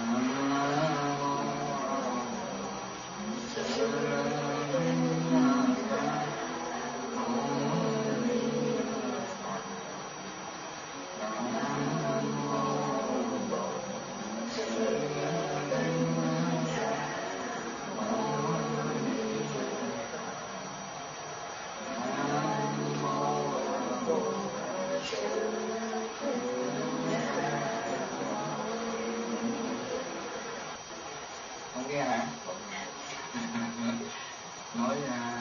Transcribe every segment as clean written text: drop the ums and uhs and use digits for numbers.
Không nghe hả? Nói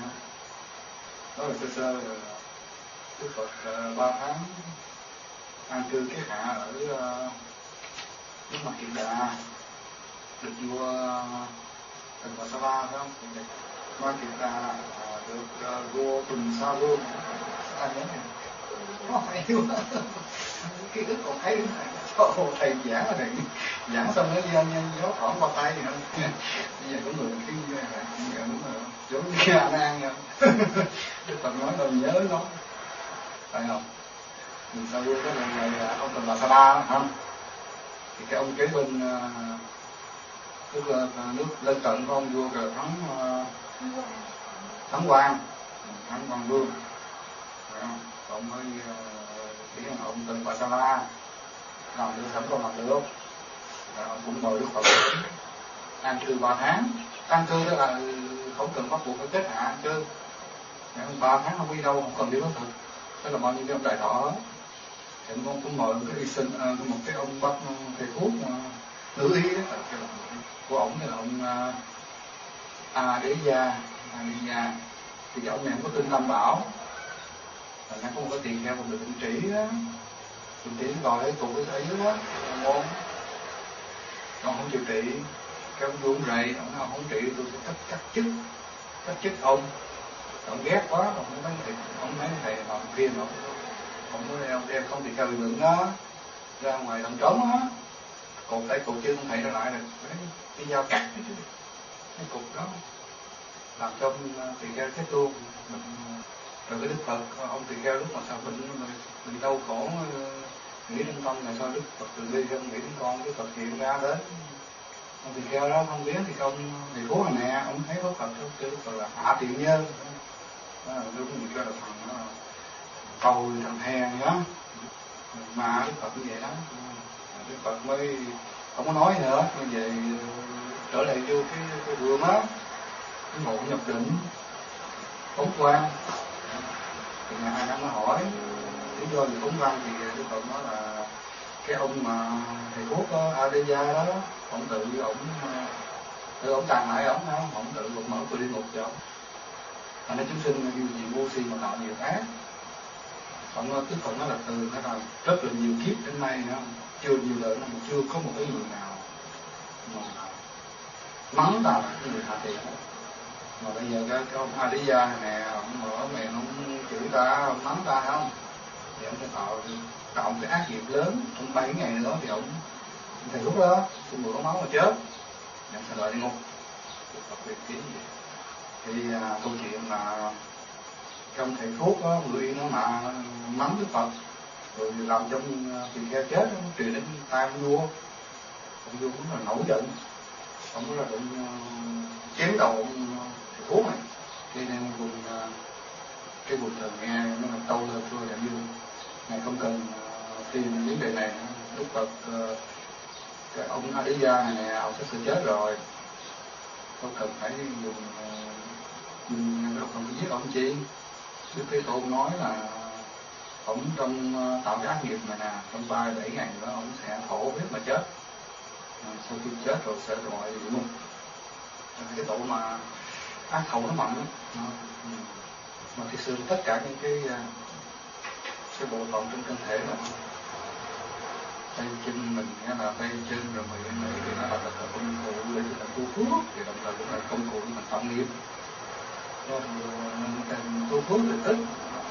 là sơ sơ là Đức Phật 3 tháng an cư cái hạ ở nước Mặt Kiệt Đà, được vua Tần Bà Sa La phải không? Mặt Kiệt Đà được vua Tùng Sa Vương. Ai nhớ này? Có hay quá. Cái ức còn thấy cho thầy giảng là thầy giảng xong nó gió thoảng qua tay thì không. Bây giờ có người cái như này là đúng rồi, giống như A Nan nha. Đức Phật nói đâu nhớ nó, phải không? Mình sao vui cái này là ông Tần Bà Sa La không? Thì cái ông kế bên tức là nước lân cận của ông vua cờ Thắng Quang Vương, phải không? Ông mới chỉ là ông Tần Bà Sa La làm được sẵn không làm được, ông cũng mời Đức Phật an cư 3 tháng. An cư đó là không cần bắt buộc phải kết hạ an cư, 3 tháng không đi đâu, không cần đi bất thực, đó là bao nhiêu cái ông đại thọ. Thì ông cũng mời cái đi sinh một cái ông bác thầy thuốc nữ y đó, của ổng là ông A Đế Gia. Thì ông này không có tin Tam Bảo, là nó không có tiền theo một người trụ trì đó, trụ trì gọi lấy tụ cái dưới đó ngon, ông không chịu trị, cái ông vua rầy, ông không trị tôi sẽ cắt chức ông ghét quá, ông không thấy thầy làm kia nữa, ông mới đem không thì theo lực lượng đó ra ngoài đồng trống á, cột tay cột chân thầy ra lại được cái dao cắt cái cục đó, làm cho tỳ kheo chết luôn. Rồi cái Đức Phật, ông tỳ kheo lúc mà sao mình đau khổ nghĩ trong tâm là sao Đức Phật từ bi không nghĩ đến con, Đức Phật hiện ra đến ông tỳ kheo đó không biết thì ông thầy thuốc này nè, ông thấy Đức Phật kêu Đức Phật là hạ tiện nhân, đúng mình kêu là cầu thằng hèn đó, mà Đức Phật như vậy đó. Đức Phật mới không có nói nữa, như vậy trở lại vô cái vườn á, cái ngộ nhập định phóng quang. Thì ngày hai năm nó hỏi lý do gì phóng quang, thì Đức Phật nói là cái ông mà thầy thuốc Adya đó, ông tự ông tàn lại ông tự mở cửa địa ngục cho ông. Thành ra chúng sinh như gì vô si mà tạo nhiều ác. Ông Đức Phật nói là từ cái là rất là nhiều kiếp đến nay nữa, chưa nhiều đời mà chưa có một cái người nào mà mắng ta là cái người hạ tiện. Mà bây giờ cái ông Adya này nè, ông mở miệng ông chửi ta, ông mắng ta không, thì ông sẽ tạo một cái ác nghiệp lớn. Trong 7 ngày nữa thì ông thầy thuốc đó xin mượn máu mà chết, nhận sẽ đợi địa ngục. Đức Phật việc kiến gì thì câu chuyện là trong thầy thuốc đó, người yên nó mà mắng Đức Phật rồi làm trong tỳ kheo chết, nó truyền đến tai ông vua cũng là nổi giận, ông có là định chém đầu ông thầy thuốc này. Cho nên cái bụt thần nghe nó làm tâu lên thưa đại dương, ngài không cần tìm vấn đề này. Đức Phật cái ông Adya này nè, ông sẽ chết rồi, không cần phải dùng đâu cần phải giết ông chi. Đức Thế Tôn nói là ông trong tạo cái ác nghiệp này nè, trong 3-7 ngày nữa ông sẽ khổ biết mà chết. Sau khi chết rồi sẽ gọi gì luôn. Cái tội mà ác khẩu nó mạnh đó. Mà thực sự tất cả những cái bộ phận trong cơ thể là tay chân mình, nghĩa là tay chân rồi miệng này thì nó là công cụ để chúng ta tu phước, thì đồng thời cũng là công cụ để mình phạm nghiệp. Nên tu phước thì ít,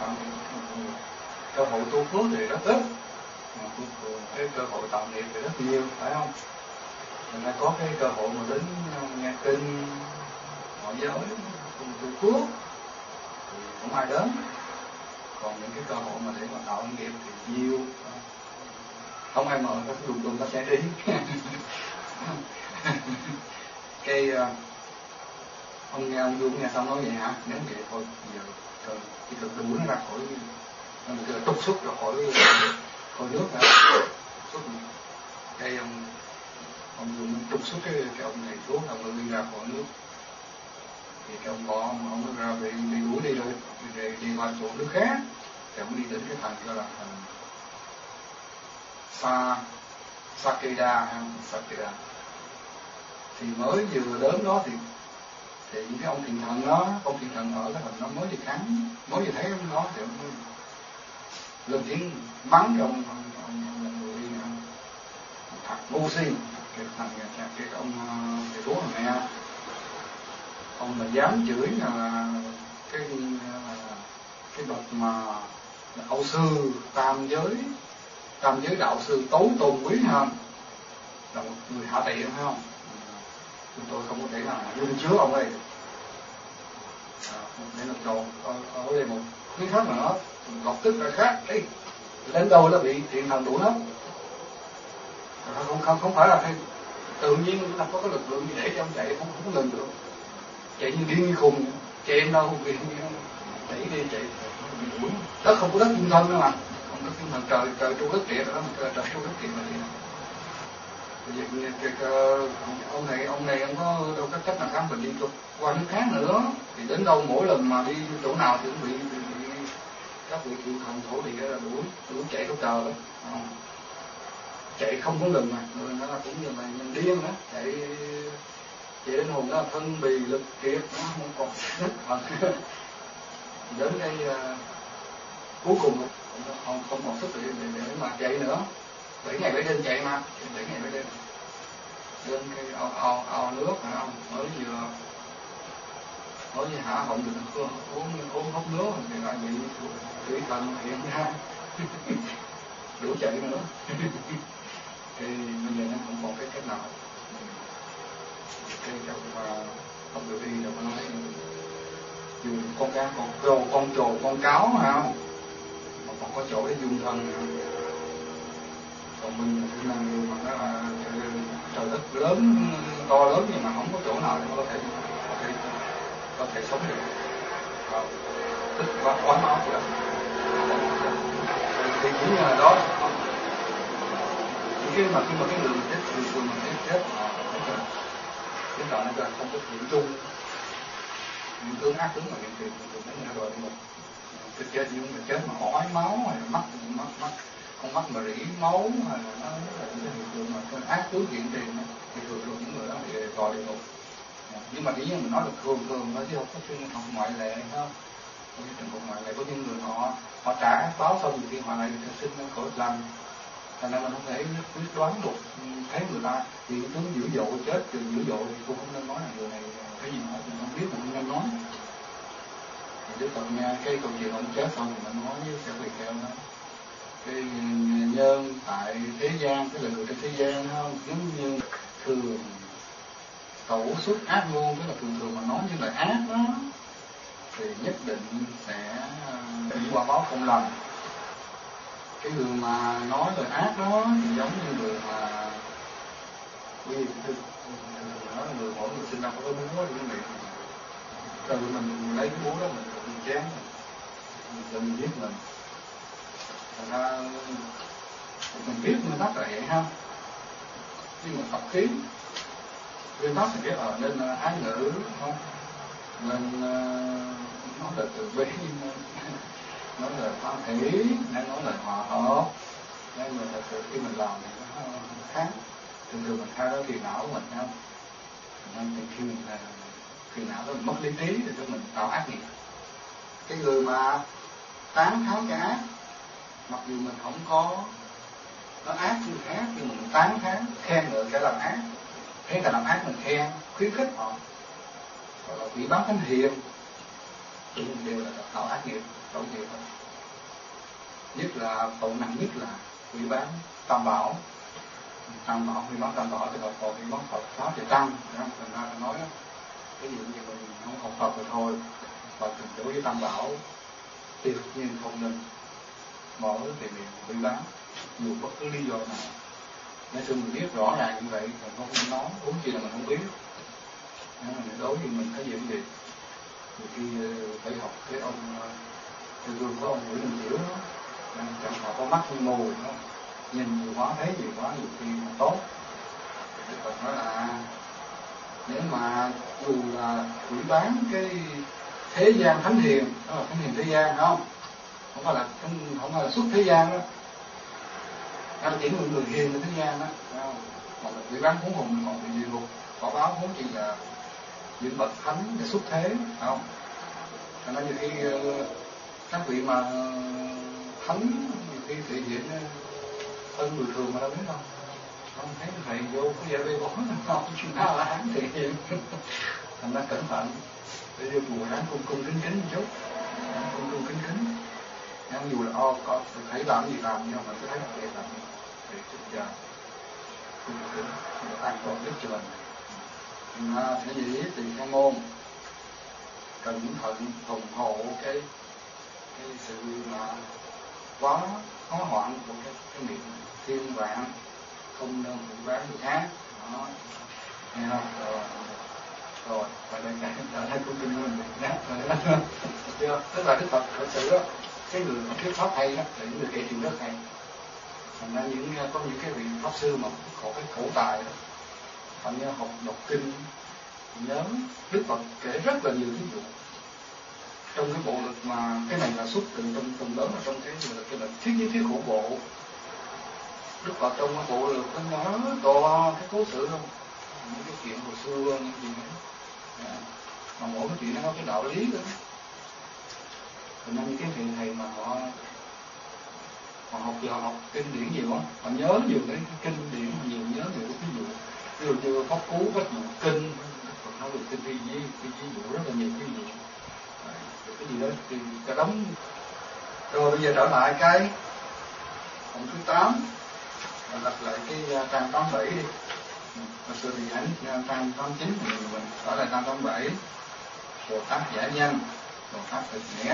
cơ hội tu phước thì rất ít, cái cơ hội tạo nghiệp thì rất nhiều, phải không? Mình đã có cái cơ hội mà đến nghe kinh ngoại giới cùng tu phước thì không ai đến. Còn những cái cơ hội mà để mà tạo nghiệp thì nhiều, không ai mời, có dùng ta sẽ đi. ông nghe ông Du nghe xong nói vậy hả? Nếu vậy thôi giờ chỉ cần đuổi nó ra khỏi trục xuất ra khỏi nước ra xuất cái ông Du trục xuất cái ông này xuống ông đi ra khỏi nước thì cái ông bỏ ông nó ra bị đuổi đi rồi đi qua chỗ nước khác thì ông đi đến cái thành đó là thành Sakeda thì mới vừa đến đó thì những cái ông thiền thần đó, ông thiền thần ở cái thành nó mới vừa kháng, mới vừa thấy ông đó thì ông lên tiếng mắng cái ông người đi nữa, thật ngu si, cái thằng cái ông thầy thuốc này nè, ông mà dám chửi là cái bậc mà Âu sư tam giới đạo sư tối tôn quý hơn là một người hạ tiện phải không? Chúng tôi không có thể nào dung chứa ông ấy. Để lần đầu ở đây một cái khác nữa lập tức là khác ấy đến đâu là bị thiện thần đuổi hết. Không phải là tự nhiên là có cái lực lượng gì để cho ông chạy không ngừng được, chạy như điên như khùng, chạy em đâu vì đẩy đi chạy đuổi. Đất không có đất trung thân nữa mà, không có trung thân trời tru đất địa đó mà trời tru đất địa mà đi. Ông này ông có đâu có cách nào khám bệnh đi qua nước khác nữa thì đến đâu mỗi lần mà đi chỗ nào thì cũng bị các vị thiện thần thổ địa là đuổi chạy có chờ đó, chạy không có ngừng mà người nó là cũng như là nhân điên đó, chạy đến hồn nó thân bì lực kiệt nó không còn hết đến cái cuối cùng không còn sức để mà chạy nữa. 7 ngày 7 đêm chạy mà 7 ngày 7 đêm lên cái ao nước phải không, mới vừa hạ họng được uống hốc nước thì lại bị thủy thần hiện ra đủ chạy nữa thì bây giờ nó không còn cái cách nào cái chỗ mà không được đi đâu có nói dù con cá con trồ con cáo phải không mà còn có chỗ để dung thân nữa. Còn mình thì là người mà nó là trời đất lớn to lớn nhưng mà không có chỗ nào để có thể sống được, tức quá máu vậy đó. Thì cũng như là đó khi mà cái người chết thường mà chết cái đó nó là không có hiện chung những tướng ác tướng mà hiện tiền nó rồi một cái chết những người chết mà ói máu hay mắt con mắt mà rỉ máu hay là nó là những cái hiện tượng mà cái ác tướng hiện tiền thì thường những người đó thì tòa địa ngục. Nhưng mà chỉ như mình nói là thường thôi chứ không có trường hợp ngoại lệ không? Có những trường hợp ngoại lệ có những người họ trả báo xong thì họ lại sinh ra khỏi lành, thành ra mình không thể quyết đoán được. Thấy người ta thì tướng dữ dội chết trường dữ dội thì cũng không nên nói là người này cái gì nữa, mình không biết mình không nên nói. Thì Đức Phật nghe cái câu chuyện ông chết xong thì mình nói với sẽ bị theo đó. Cái nhân tại thế gian, cái là người trên thế gian không, giống như thường khẩu xuất ác ngôn, tức là thường mà nói như lời ác đó thì nhất định sẽ bị quả báo không lành. Cái người mà nói lời ác đó thì giống như người mà vì nói là mỗi người sinh ra có cái búa thì cái miệng từ mình lấy cái búa đó mình chém mình giết mình. Thành ra mình biết nguyên tắc là vậy ha, nhưng mà tập khí nguyên tắc thì biết nên ái ngữ không, nên nói lời từ bi, nói lời hoan hỷ, nên nói lời hòa hợp, nên mà thật sự khi mình làm thì nó khác. Thường mình khai đó phiền não của mình không, nên khi mình phiền não đó mình mất lý trí thì mình tạo ác nghiệp. Cái người mà tán thán cái ác, mặc dù mình không có nó ác như khác nhưng mình tán thán khen ngợi cái làm ác, thấy cái làm ác mình khen khuyến khích họ, gọi là bị bán thánh hiền, thì mình đều là tạo ác nghiệp, tội nghiệp thôi. Nhất là tội nặng nhất là bị bán tam bảo, bị bán tam bảo thì còn bị bán Phật pháp thì tăng, thành ra nói cái gì như mình không học Phật rồi thôi, Phật đối với tam bảo tuyệt nhiên không nên mở tiền miệng bị bán dù bất cứ lý do nào. Nếu xưa mình biết rõ ràng như vậy mình không nói, huống chi là mình không biết. Đối với mình có chuyện gì thì khi phải học cái ông tư vương của ông Nguyễn Đình Chiểu đó, chẳng họ có mắt như mù đó, nhìn nhiều quá thấy nhiều quá nhiều khi mà tốt. Đức Phật nói là nếu mà dù là quỷ bán cái thế gian thánh hiền, đó là thánh hiền thế gian không phải là xuất thế gian đó, hay là chỉ người hiền ở thế gian đó, mà là quỷ bán huống hồn còn bị địa ngục quả báo, huống chỉ là những bậc thánh để xuất thế, không? Cho nên nhiều khi các vị mà thánh nhiều khi thể hiện hơn người thường mà đâu biết đâu, không thấy thầy vô có vẻ bê bối không, nào là hắn thể hiện, thành ra cẩn thận để vô chùa ráng cung kính kính một chút, cung kính, nhưng dù là có thấy làm gì làm nhưng mà tôi thấy là để làm để chút giờ cung kính để an toàn nhất cho mình. Cái gì thì con môn cẩn thận phòng hộ cái sự mà quá hóa hoạn của cái miệng thiên vạn, không nên phụ bán người khác đó, nghe không? Rồi và đây cả hai câu kinh luôn chưa, tức là Đức Phật thật sự đó, cái người mà thuyết pháp hay đó là những người kể chuyện rất hay. Thành ra có những cái vị pháp sư mà có cái khẩu tài đó, thành ra học đọc kinh nhớ Đức Phật kể rất là nhiều ví dụ trong cái bộ lực, mà cái này là xuất từ trong lớn ở trong cái là thiết khổ bộ. Đức Phật trong cái bộ lực nó nhớ to cái cố sự không, những cái chuyện hồi xưa những gì đó, mà mỗi cái chuyện nó có cái đạo lý nữa. Cho nên những cái vị thầy mà họ học kinh điển nhiều á, họ nhớ nhiều cái kinh điển nhiều, nhớ nhiều cái ví dụ như pháp cú các dụ kinh, Phật nói về kinh ví dụ rất là nhiều ví dụ. Cái gì đó thì cả đống. Rồi bây giờ trở lại cái phần thứ 8, lật lại cái trang 87 đi. Hồi xưa thì ảnh trang 89 thì mình trở lại trang 87. Bồ Tát giả danh, Bồ Tát thực nghĩa.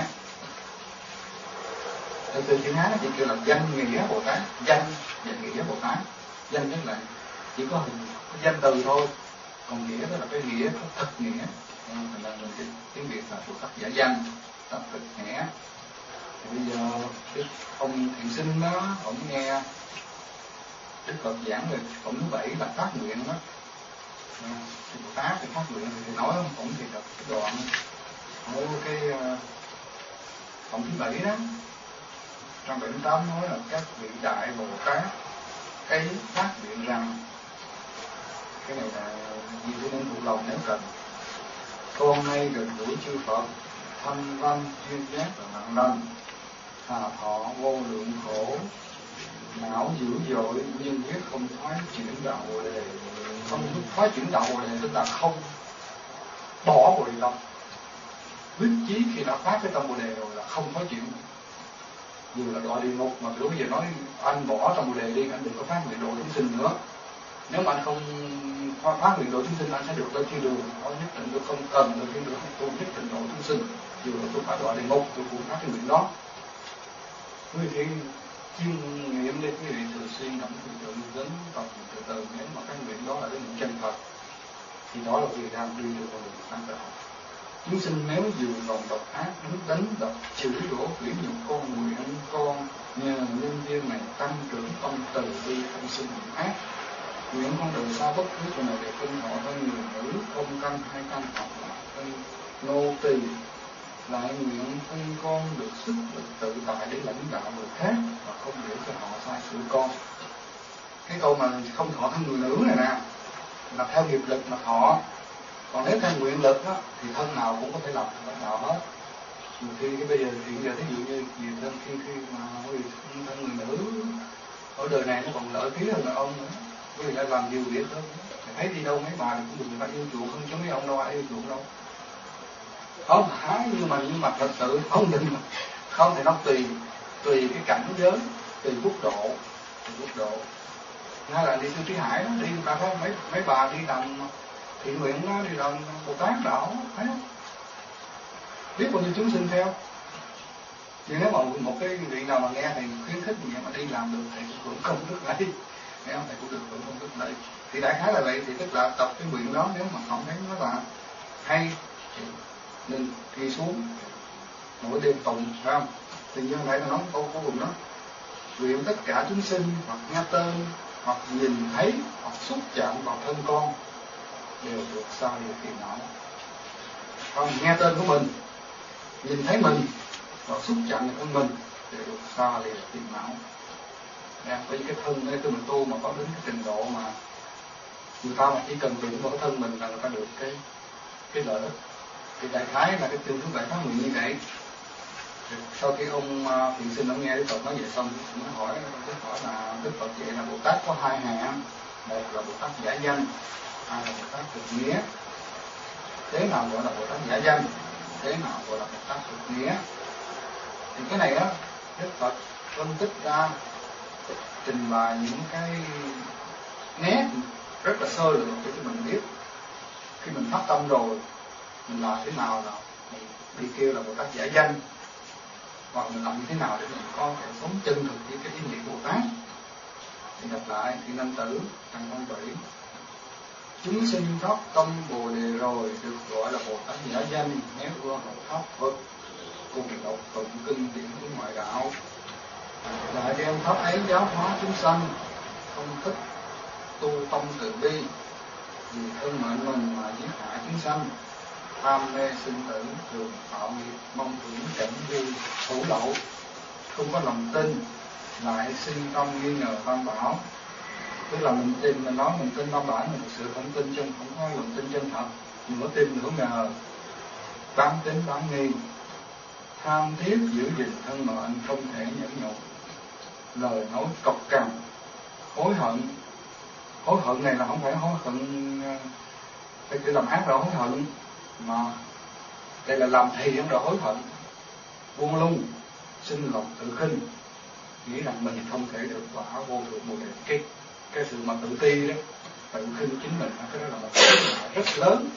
Từ chữ Hán nó chỉ kêu là danh nghĩa Bồ Tát, danh và nghĩa Bồ Tát. Danh tức là chỉ có hình có danh từ thôi, còn nghĩa tức là cái nghĩa có thực nghĩa. Thành ra mình tiếng Việt là Bồ Tát giả danh, Bồ Tát thực nghĩa. Thì bây giờ ông thiền sinh đó, ông nghe Đức Phật giảng về phẩm thứ 7 là phát nguyện đó. Thì Bồ Tát thì phát nguyện thì nói ông thì đọc cái đoạn ở cái phẩm thứ 7 đó, trong 78 nói là các vị đại Bồ Tát cái phát nguyện rằng, cái này là gì cũng nên phụ lòng nếu cần, con nay gần gũi chư Phật thanh văn duyên giác và mạng lành, hà thọ vô lượng khổ, não dữ dội nhưng quyết không thoái chuyển đạo Bồ Đề. Không thoái chuyển đạo Bồ Đề tức là không bỏ Bồ Đề tâm. Quyết chí khi đã phát cái tâm Bồ Đề rồi là không thoái chuyển. Dù là đọa địa ngục mà từ bây giờ nói anh bỏ tâm Bồ Đề đi, anh đừng có phát nguyện độ chúng sinh nữa. Nếu mà anh không phát nguyện độ chúng sinh, anh sẽ được lên thiên đường. Có nhất định tôi không cần lên thiên đường, tôi nhất định độ chúng sinh. Dù là tôi phải đọa địa ngục, tôi cũng phát cái nguyện đó. Quý vị chiêm nghiệm đi, quý vị thường xuyên cảm tự đến tập từ nếu mà cái nguyện đó là cái nguyện chân thật thì đó là quý vị đang đi được con đường sáng tạo. Chúng sinh nếu dù lòng độc ác, đánh đập, chửi đổ, quyển nhục con người anh con, nhờ nhân viên này tăng trưởng tâm từ bi không sinh những ác. Nguyện con đời sau bất cứ chỗ nào để phân họ thân người nữ, không căn hay căn học là thân nô tỳ. Lại nguyện thân con được sức được tự tại để lãnh đạo người khác và không để cho họ sai sửa con. Cái câu mà không thọ thân người nữ này nè là theo nghiệp lực mà thọ, còn nếu theo nguyện lực đó, thì thân nào cũng có thể làm lãnh đạo hết. Nhiều khi cái bây giờ hiện giờ ví dụ như nhiều thân khi mà thân người nữ ở đời này nó còn lợi khí hơn là ông nữa, vì lại làm nhiều việc hơn. Thấy đi đâu mấy bà thì cũng được người ta yêu chuộng hơn chứ mấy ông đâu ai yêu chuộng đâu. Không phải, nhưng mà thật sự không thể nó tùy cái cảnh giới, tùy quốc độ. Hay là đi Sư Trí Hải đó, đi ta thấy mấy bà đi làm thiện nguyện đó, đi làm Bồ Tát đạo, thấy không? Biết bao nhiêu chúng sinh theo. Nhưng nếu mà một cái vị nào mà nghe thì khuyến khích vậy mà đi làm được thì cũng không rất ấy. thấy không? Thầy cũng được hưởng công đức đấy. Thì đại khái là vậy. Thì tức là tập cái nguyện đó, nếu mà cảm thấy nó là hay thì nên ghi xuống mỗi đêm tụng, phải không? Thì như nãy là nói câu cuối cùng đó, nguyện tất cả chúng sinh hoặc nghe tên hoặc nhìn thấy hoặc xúc chạm vào thân con đều được xa lìa phiền não. Không, nghe tên của mình, nhìn thấy mình và xúc chạm vào thân mình đều được xa lìa phiền não. Bởi vì cái thân này, khi mình tu mà có đến cái trình độ mà người ta mà chỉ cần đụng vào cái thân mình là người ta được cái lợi ích. Thì đại khái là cái tương thức đại khái nguyện như vậy. Sau khi ông thiện sinh ông nghe Đức Phật nói vậy xong, ông hỏi là Đức Phật vậy là Bồ Tát có hai hạng, một là Bồ Tát giả danh, hai là Bồ Tát thực nghĩa. Thế nào gọi là Bồ Tát giả danh, thế nào gọi là Bồ Tát thực nghĩa? Thì cái này đó Đức Phật phân tích ra, trình bày những cái nét rất là sơ lược để cho mình biết khi mình phát tâm rồi mình làm thế nào là mình bị kêu là Bồ Tát giả danh, hoặc mình làm như thế nào để mình có thể sống chân thực với cái ý nghĩa Bồ Tát. Thì đọc lại thì Nam Tử trang văn 7: chúng sinh phát tâm Bồ Đề rồi được gọi là Bồ Tát giả danh, nếu ưa học pháp Phật cùng đọc tụng kinh điển của ngoại đạo, lại đem pháp ấy giáo hóa chúng sanh, không thích tu tâm từ bi, vì thân mệnh mình mà giết hại chúng sanh, tham mê sinh tử, thường tạo nghiệp, mong hưởng cảnh vui thủ lậu, không có lòng tin, lại sinh tâm nghi ngờ tam bảo. Tức là mình tin, mình nói mình tin tam bảo, mình thực sự không tin chân, không có lòng tin chân thật, mình có tin nửa ngờ, bán tính bán nghi, tham thiết giữ gìn thân mệnh, không thể nhẫn nhục, lời nói cộc cằn, hối hận. Hối hận này là không phải hối hận cái làm ác rồi hối hận, mà đây là làm thiện rồi hối hận. Buông lung, sinh lòng tự khinh, nghĩ rằng mình không thể được quả vô thượng Bồ Đề. Cái sự mà tự ti đó, tự khinh chính mình, cái đó là một cái rất lớn.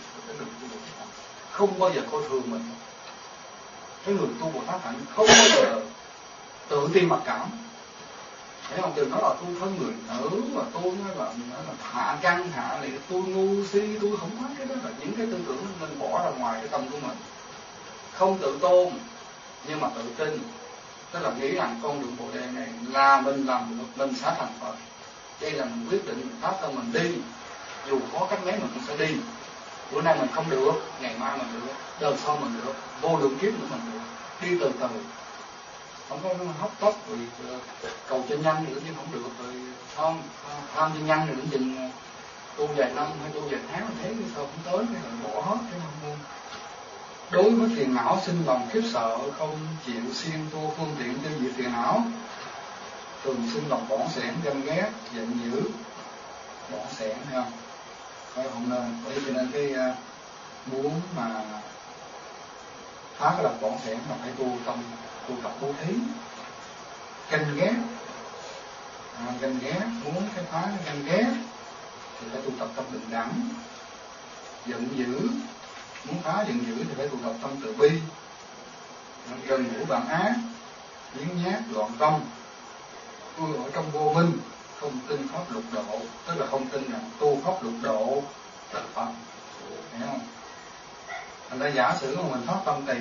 Không bao giờ coi thường mình. Cái người tu Bồ Tát hạnh không bao giờ tự ti mặc cảm. Thấy không? Từ nói là tôi thân người nữ, mà tôi nói là hạ căn hạ liệt, tôi ngu si, tôi không có. Cái đó là những cái tư tưởng mình bỏ ra ngoài cái tâm của mình. Không tự tôn nhưng mà tự tin, tức là nghĩ rằng con đường Bồ Đề này là mình làm được, mình sẽ thành Phật. Đây là mình quyết định, mình phát tâm mình đi, dù khó cách mấy mình cũng sẽ đi. Bữa nay mình không được, ngày mai mình được, đời sau mình được, vô lượng kiếp nữa mình được. Đi từ từ, không có hấp tấp rồi cầu cho nhanh nữa chứ không được, rồi không tham cho nhanh rồi đến chừng tu vài năm hay tu vài tháng thế thì sao cũng tới, cái mình bỏ hết cái không mua. Đối với phiền não sinh lòng khiếp sợ, không chịu siêng tu phương tiện tiêu diệt phiền não, thường sinh lòng bỏng sẻn, ganh ghét, giận dữ. Bỏng sẻn thấy không? Không nên, bởi vì nên cái muốn mà phá cái lập bỏng sẻn là phải tu tâm, tu tập bố thí. Ganh ghét, ganh ghét, muốn cái phá cái ganh ghét thì phải tu tập tâm bình đẳng. Giận dữ, muốn phá giận dữ thì phải tu tập tâm từ bi. Gần gũi bạn ác, biến nhát loạn tâm, tôi ở trong vô minh, không tin pháp lục độ, tức là không tin rằng tu pháp lục độ là Phật, hiểu không? Thành ra giả sử mà mình phát tâm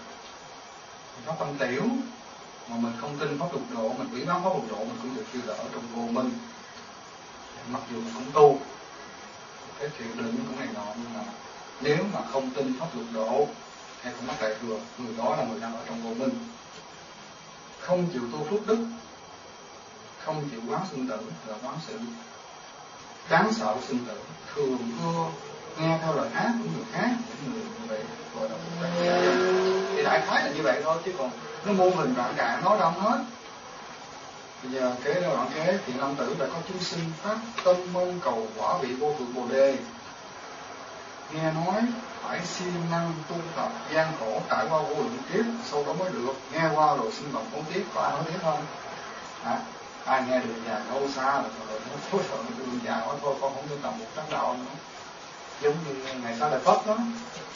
tiểu, mà mình không tin pháp lục độ, mình quỷ bán pháp lục độ, mình cũng được kêu là ở trong vô minh. Mặc dù mình cũng tu cái thiền định của này nọ, nhưng mà nếu mà không tin pháp lục độ hay không mắc đại thừa, người đó là người đang ở trong vô minh. Không chịu tu phước đức, không chịu quán sinh tử là quán sự đáng sợ sinh tử, thường ưa nghe theo lời ác của người khác, những người như vậy gọi là thì đại khái là như vậy thôi, chứ còn nó mô hình đoạn đại nói đâu hết. Bây giờ kế đoạn kế thì Nam Tử đã có chúng sinh phát tâm mong cầu quả vị vô thượng Bồ Đề, nghe nói phải siêng năng tu tập gian khổ trải qua vô lượng kiếp sau đó mới được, nghe qua rồi sinh lòng phóng tiếc. Có ai nói thế không? Ai nghe được già lâu xa rồi nó thôi rồi đường già quá thôi, con không tu tập một trắng đạo nữa. Giống như ngày sau Đại Phất đó,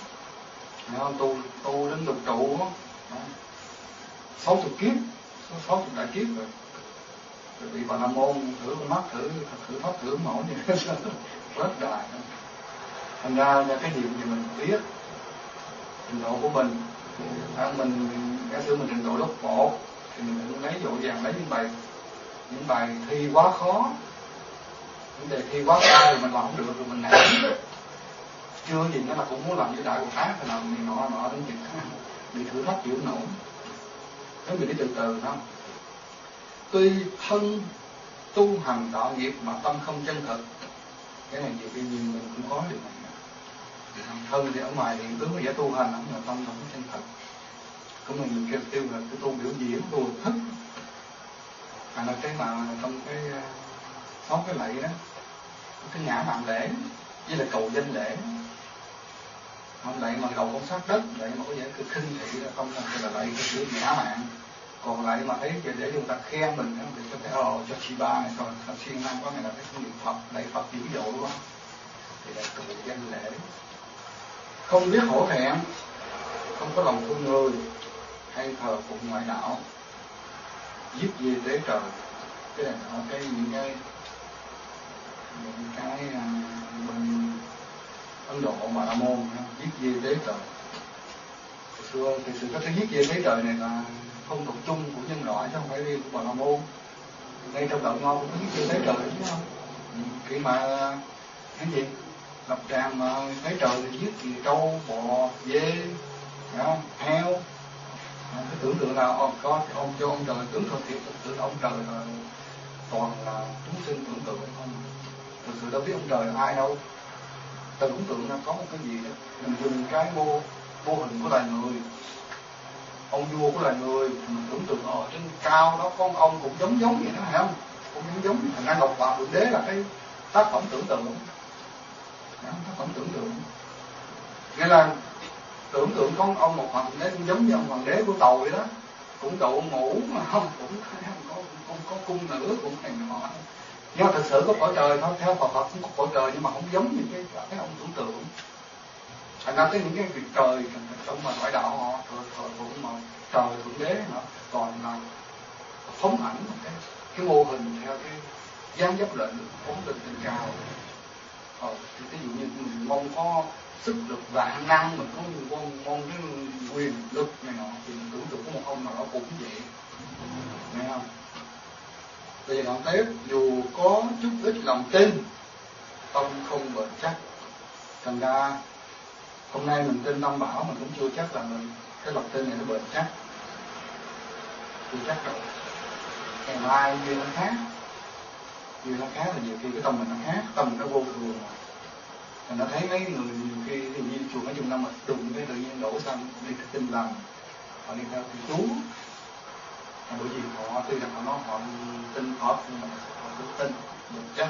tu đến lục trụ đó, 60 kiếp, 60 đại kiếp rồi. rồi bị Bà La Môn thử con mắt thử pháp thử mẫu như thế bớt đại. Thành ra cái gì thì mình biết trình độ của mình. Mình giả sử mình trình độ lớp 1 thì mình đừng lấy dội vàng lấy những bài thi quá khó, những đề thi quá cao thì mình làm không được rồi mình nản. Chưa gì nó là cũng muốn làm như Đại Bồ Tát hay làm gì nọ đến chừng bị thử thách chịu nổi. Thế mình đi từ từ đó. Tuy thân tu hành đạo nghiệp mà tâm không chân thực. Cái này nhiều khi nhiều mình cũng có điều này. Thân thì ở ngoài hiện tướng là giả tu hành, mà tâm không chân thật. Cũng là nhiều kêu là cái tu biểu diễn, tu thức. Hay là cái mà trong cái 6 cái lạy đó, cái ngã mạng lễ với là cầu danh lễ. Không lạy mà cầu con sát đất, lạy mà có vẻ cái khinh thị là không là lạy cái chữ ngã mạng. Còn lại mà thấy để chúng ta khen mình thì có thể cho chị ba này thôi, siêng năng có này là cái niệm Phật, lạy Phật dữ dội quá. Thì là cầu danh lễ. Không biết hổ thẹn, không có lòng thương người, hay thờ phụng ngoại đạo, giết dê tế trời. Cái này ở những cái bên Ấn Độ Bà La Môn giết dê tế trời. Thì sự có thể giết dê tế trời này là phong tục chung của nhân loại chứ không phải riêng của Bà La Môn. Ngay trong đạo Nho cũng có giết dê tế trời đúng không? Khi mà cái gì lập tràng mà tế trời thì giết gì trâu, bò, dê, heo. Cái tưởng tượng là có ông cho ông trời tưởng thật thiệt, tưởng ông trời là toàn là chúng sinh tưởng tượng không. Thực sự đâu biết ông trời là ai đâu. Tưởng tượng là có một cái gì đó, mình dùng cái vô hình của loài người. Ông vua của loài người, mình tưởng tượng ở trên cao đó con ông cũng giống vậy đó, phải không? Cũng giống. Thành ra Ngọc Hoàng Thượng Đế là cái tác phẩm tưởng tượng. Tác phẩm tưởng tượng. Nghĩa là tưởng tượng con ông một hoàng đế cũng giống như ông hoàng đế của Tàu vậy đó, cũng đậu ngủ mà không có cung nữ cũng này nọ. Nhưng mà thực sự có cõi trời thôi, theo Phật cũng có cõi trời nhưng mà không giống như cái ông tưởng tượng. Thành ra tới những cái việc trời trong mà ngoại đạo họ thờ cũng mà trời thượng đế họ còn là phóng ảnh cái mô hình theo cái giáng dấp lệnh phóng định trên cao. Thì ví dụ như mình mong có sức lực vạn năng, mình có mong cái quyền lực này nọ thì mình tưởng tượng có một ông nào đó cũng vậy, nghe không? Bây giờ đoạn tiếp, dù có chút ít lòng tin, tâm không bền chắc. Thành ra hôm nay mình tin Tam Bảo mình cũng chưa chắc là mình cái lòng tin này nó bền chắc, chưa chắc đâu. Ngày mai duyên nó khác là nhiều khi cái tâm mình nó khác, tâm mình nó vô thường mà. Mình đã thấy mấy người nhiều khi ví dụ như chùa mấy chục năm mà đùng cái tự nhiên đổ sang đi thực tinh lành, họ đi theo thầy chú. Bởi vì họ tuy rằng họ nói họ tin Phật nhưng mà họ cũng tin được chắc.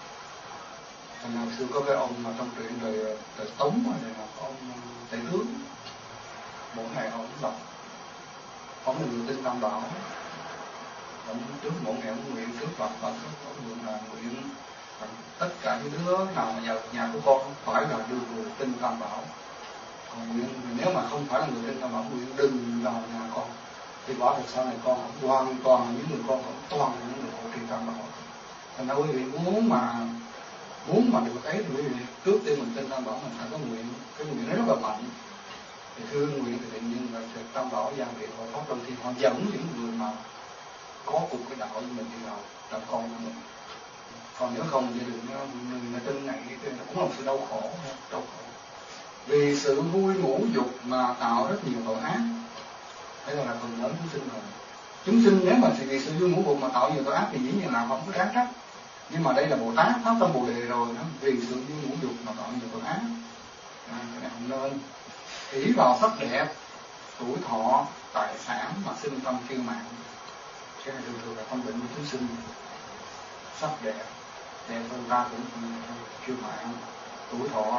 Thành hồi xưa có cái ông mà trong truyện đời Tống này là ông Tể Tướng, mỗi ngày ông đọc, ông là người tin Tam Bảo. Ông trước mỗi ngày ông nguyện trước Phật ông nguyện là nguyện tất cả những đứa nào mà vào nhà của con phải là người tin Tam Bảo. Còn nguyện nếu mà không phải là người tin Tam Bảo, nguyện đừng vào nhà con. Thì bảo được sau này con hoàn toàn những người con toàn những người hộ trì Tam Bảo. Thành ra quý vị muốn mà được thấy thì quý vị trước tiên mình tin Tam Bảo mình phải có nguyện, cái nguyện nó rất là mạnh. Thì thương nguyện thì tự nhiên là Tam Bảo gia viện hộ pháp trong khi họ dẫn những người mà có cùng cái đạo với mình đi vào làm con của mình. Còn nếu không thì đừng người tin này cái nó cũng là một sự đau khổ. Vì sự vui ngũ dục mà tạo rất nhiều tội ác. Đây là phần lớn chúng sinh rồi. Chúng sinh nếu mà vì sự vui ngũ dục mà tạo nhiều tội ác thì dĩ nhiên là không có đáng trách. Nhưng mà đây là Bồ Tát phát tâm Bồ Đề rồi, nó vì sự vui ngũ dục mà tạo nhiều tội ác. Cái này không nên. Ỷ vào sắc đẹp, tuổi thọ, tài sản mà sinh tâm kiêu mạn. Cái này thường là tâm bệnh của chúng sinh. Sắc đẹp hơn ta cũng kiêu mạn, tuổi thọ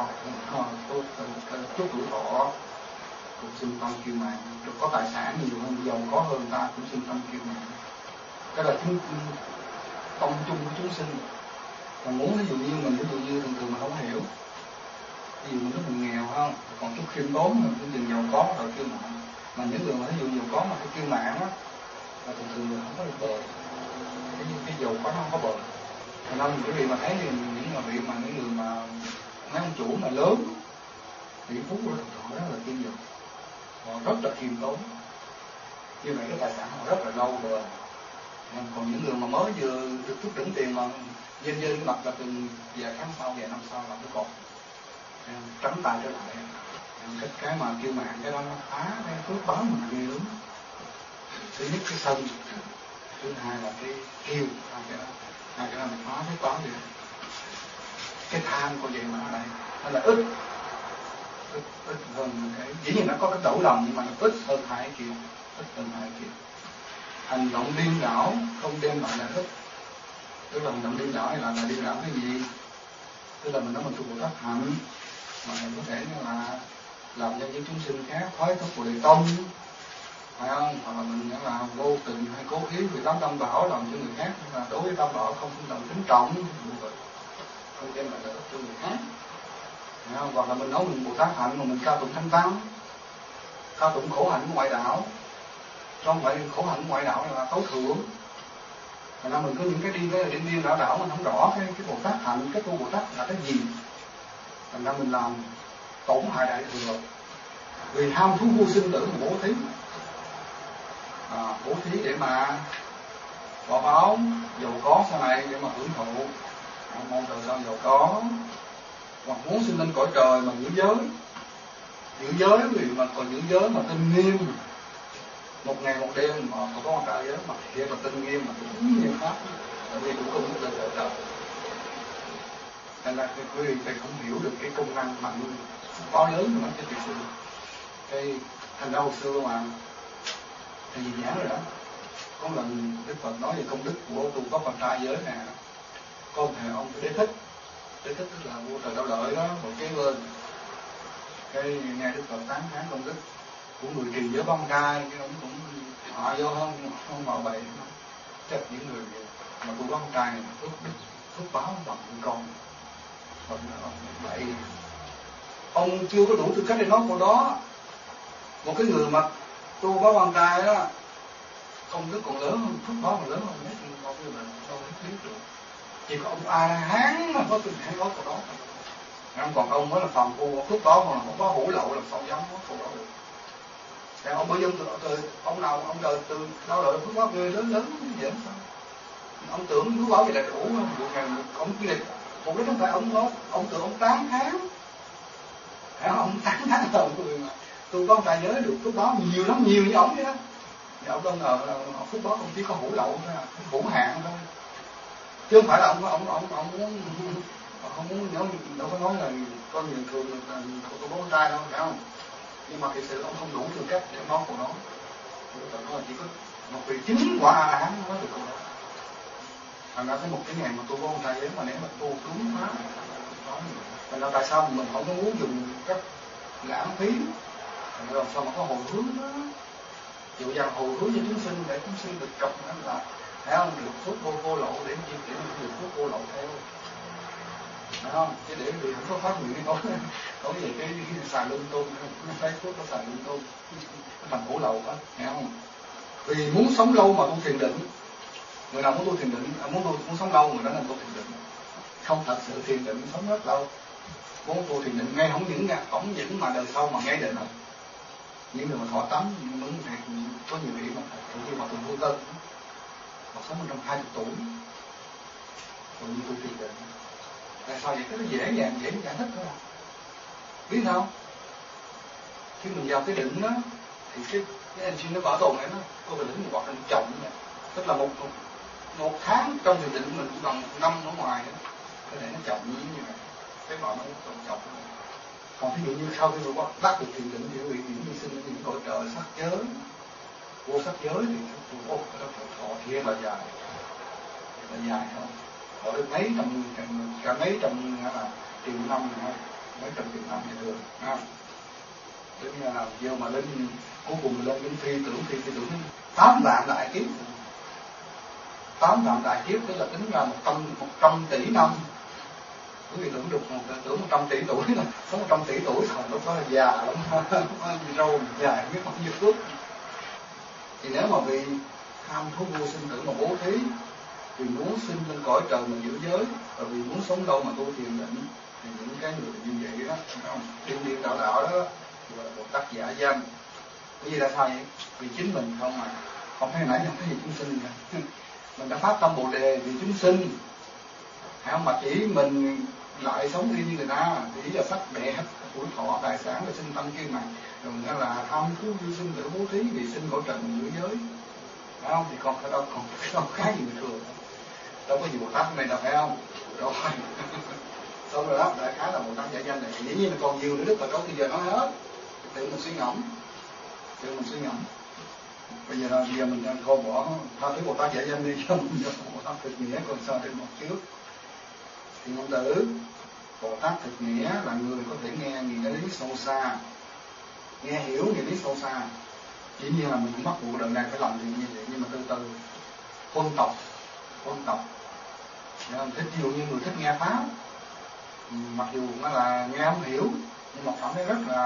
chút tuổi thọ cũng sinh tâm kiêu mạn, rồi có tài sản nhiều hơn, giàu có hơn ta cũng sinh tâm kiêu mạn. Cái là tâm chung của chúng sinh. Còn muốn ví dụ như thường mình không hiểu, ví dụ mình rất là nghèo không, còn chút khiêm tốn mà cũng chừng giàu có rồi kiêu mạn. Mà những người mà ví dụ giàu có mà cái kiêu mạn á là thường mình không có được bền. Cái giàu có nó không có bờ. Thành ra quý vị mà thấy những vị mà những người mà mấy ông chủ mà lớn tỷ phú đó, họ rất là kiên nhẫn, họ rất là khiêm tốn, như vậy cái tài sản họ rất là lâu bền. Còn những người mà mới vừa được chút đỉnh tiền mà dên cái mặt là từng vài tháng sau, vài năm sau là nó còn trắng tay trở lại. Cái mà kêu mạng cái đó nó phá cái phước báo mình ghê lắm. Thứ nhất cái sân, thứ hai là cái kiêu, hai cái đó mình phá phước báo gì. Cái tham của vậy mà ở đây nó là ít hơn cái, dĩ nhiên nó có cái đổ lòng nhưng mà nó ít hơn hai cái kia, ít hơn hai cái kia. Hành động điên đảo không đem lại lợi ích. Tức là hành động điên đảo hay là điên đảo cái gì? Tức là mình nói mình tu Bồ Tát hạnh mà mình có thể là làm cho những chúng sinh khác thoái thức Bồ Đề Tông, phải không? Hoặc là mình là vô tình hay cố ý vì tám tâm bảo làm cho người khác, là đối với tâm bảo không lòng kính trọng, không đem lại lợi ích cho người khác. Hoặc là mình nói mình Bồ Tát hạnh mà mình cao tụng thanh văn, cao tụng khổ hạnh ngoại đạo, không phải khổ hạnh ngoại đạo là tối thượng. Thành ra mình có những cái điên đảo mình không rõ cái Bồ Tát hạnh, cái tu Bồ Tát là cái gì. Thành ra mình làm tổn hại đại thừa vì ham thú vô sinh tử mà bố thí, bố thí để mà quả báo giàu có sau này để mà hưởng thụ, mong đời sau giàu có, hoặc muốn sinh lên cõi trời mà giữ giới vì mà còn giữ giới mà tinh nghiêm, một ngày một đêm mà không có một đại giới mà kia mà tinh nghiêm mà đúng như pháp, tại vì cũng không có lên trời. Thành ra quý vị phải không hiểu được cái công năng mạnh to lớn của nó cho thiệt sự. Cái thành ra hồi xưa mà thầy gì nhớ rồi đó, có lần Đức Phật nói về công đức của tu có Phật trai giới nè, con thầy ông Đế Thích tức là vua Trời Đạo Lợi đó, một cái lên cái nghe Đức Phật tán thán công đức của người trì giới băng trai, cái ông cũng họ vô không bảo bậy, chắc những người mà tu băng trai này phước báo bằng con Phật nó bậy. Ông chưa có đủ tư cách để nói câu đó. Một cái người mà tu có băng trai đó, công đức còn lớn hơn, phước báo còn lớn hơn mấy con như mình đâu biết được. Chỉ có ông A Hán mà có tình hay nói câu đó. Còn ông mới là phàm phu, phước báo mà không có hủ lậu là sao dám nói câu đó được. Thì ông bởi dân ông nào ông đời từ đâu rồi phước báo ghê lớn như vậy sao? Ông tưởng phước báo vậy là đủ, ông kia mục đích không phải ông nói, ông tưởng ông tán thán. Ông tán thán là người mà tôi có ông tài giới được phước báo nhiều lắm, nhiều như ông vậy đó. Thì ông đâu ngờ phước báo ông chỉ có hủ lậu thôi, hủ hạn thôi. Chứ không phải là ông muốn nói, đâu có nói là con người thường là tôi có con trai đâu, phải không? Nhưng mà thực sự ông không đủ tư cách để nói câu đó. Nó chỉ có một vị chính quả A Hán nói được câu đó. Thành ra thấy một cái ngày mà tôi có con trai đấy mà nếu mà tôi đúng phá, thành ra tại sao mình không có muốn dùng các lãng phí, làm sao mà có hồi hướng đó, dụ dàng hồi hướng cho chúng sinh để chúng sinh được cập nó lại, thấy không? Được phước vô lậu để mình được phước vô lậu theo, phải không? Chứ để vì không có phát nguyện có gì cái xài lung tung, thấy phước nó xài lung tung, nó thành khổ lậu đó, thấy không? Vì muốn sống lâu mà tu thiền định, người nào muốn tu thiền định, muốn sống lâu người đó là tu thiền định, không thật sự thiền định sống rất lâu. Muốn tu thiền định ngay không những mà đời sau mà ngay định rồi. Những người mà thọ tắm những có nhiều vị mà thậm chí mà từng vô tân họ sống trong 20 tuổi rồi đi tu thiền định. Tại sao vậy? Cái nó dễ dàng thích thôi. Biết không? Khi mình vào cái định đó thì cái engine nó bảo tồn này nó có cái lĩnh hoạt động chậm này. Tức là một tháng trong thiền định mình chỉ bằng 1 năm ở ngoài đó. Cái này nó chậm như vậy. Cái bảo nó chậm. Còn ví dụ như sau khi mình bắt được thiền định thì quý vị như sinh những cõi trời sắc giới, vô sắc giới thì họ thiền là dài không? Họ được mấy trăm triệu năm, mấy trăm triệu năm thì được, không? Tức là giờ mà lên cuối cùng lên đến phi tưởng 8 vạn đại kiếp, 8 vạn đại kiếp tức là tính ra 100 tỷ năm. Quý vị tưởng được tưởng 100 tỷ tuổi là sống 100 tỷ tuổi rồi lúc đó là già lắm, râu dài biết bao nhiêu phước. Thì nếu mà vì tham thú vô sinh tử mà bố thí vì muốn sinh lên cõi trời mà giữ giới, và vì muốn sống lâu mà tu thiền định. Thì những cái người như vậy đó, điên đạo đó gọi là Bồ Tát giả danh. Bởi vì là sao vậy? Vì chính mình không mà, không phải nãy giờ cái gì chúng sinh cả. Mình đã phát tâm Bồ Đề vì chúng sinh, không mà chỉ mình lại sống y như người ta, chỉ là sắc đẹp, tuổi thọ, tài sản và sinh tâm kiên mạnh, rồi nghĩa là tham phú du sinh tử bố thí vì sinh cõi trời mình giữ giới, phải không? Thì còn đâu không khác gì bình thường, đâu có gì Bồ Tát này đâu, phải không? Rồi xong rồi đó, đại khái là Bồ Tát giả danh này. Dĩ nhiên là còn nhiều nữa, Đức Phật đâu bây giờ nói hết, tự mình suy ngẫm. Bây giờ mình thôi bỏ tha thứ Bồ Tát giả danh đi, cho mình Bồ Tát thực nghĩa còn sao trên một trước. Thì ngôn tử Bồ Tát thực nghĩa là người có thể nghe nghĩa lý sâu xa, nghe hiểu nghĩa lý sâu xa. Chỉ nhiên là mình cũng bắt buộc đời này phải làm gì như vậy, nhưng mà từ từ huân tập. Thích, ví dụ như người thích nghe pháp, mặc dù nó là nghe không hiểu, nhưng mà cảm thấy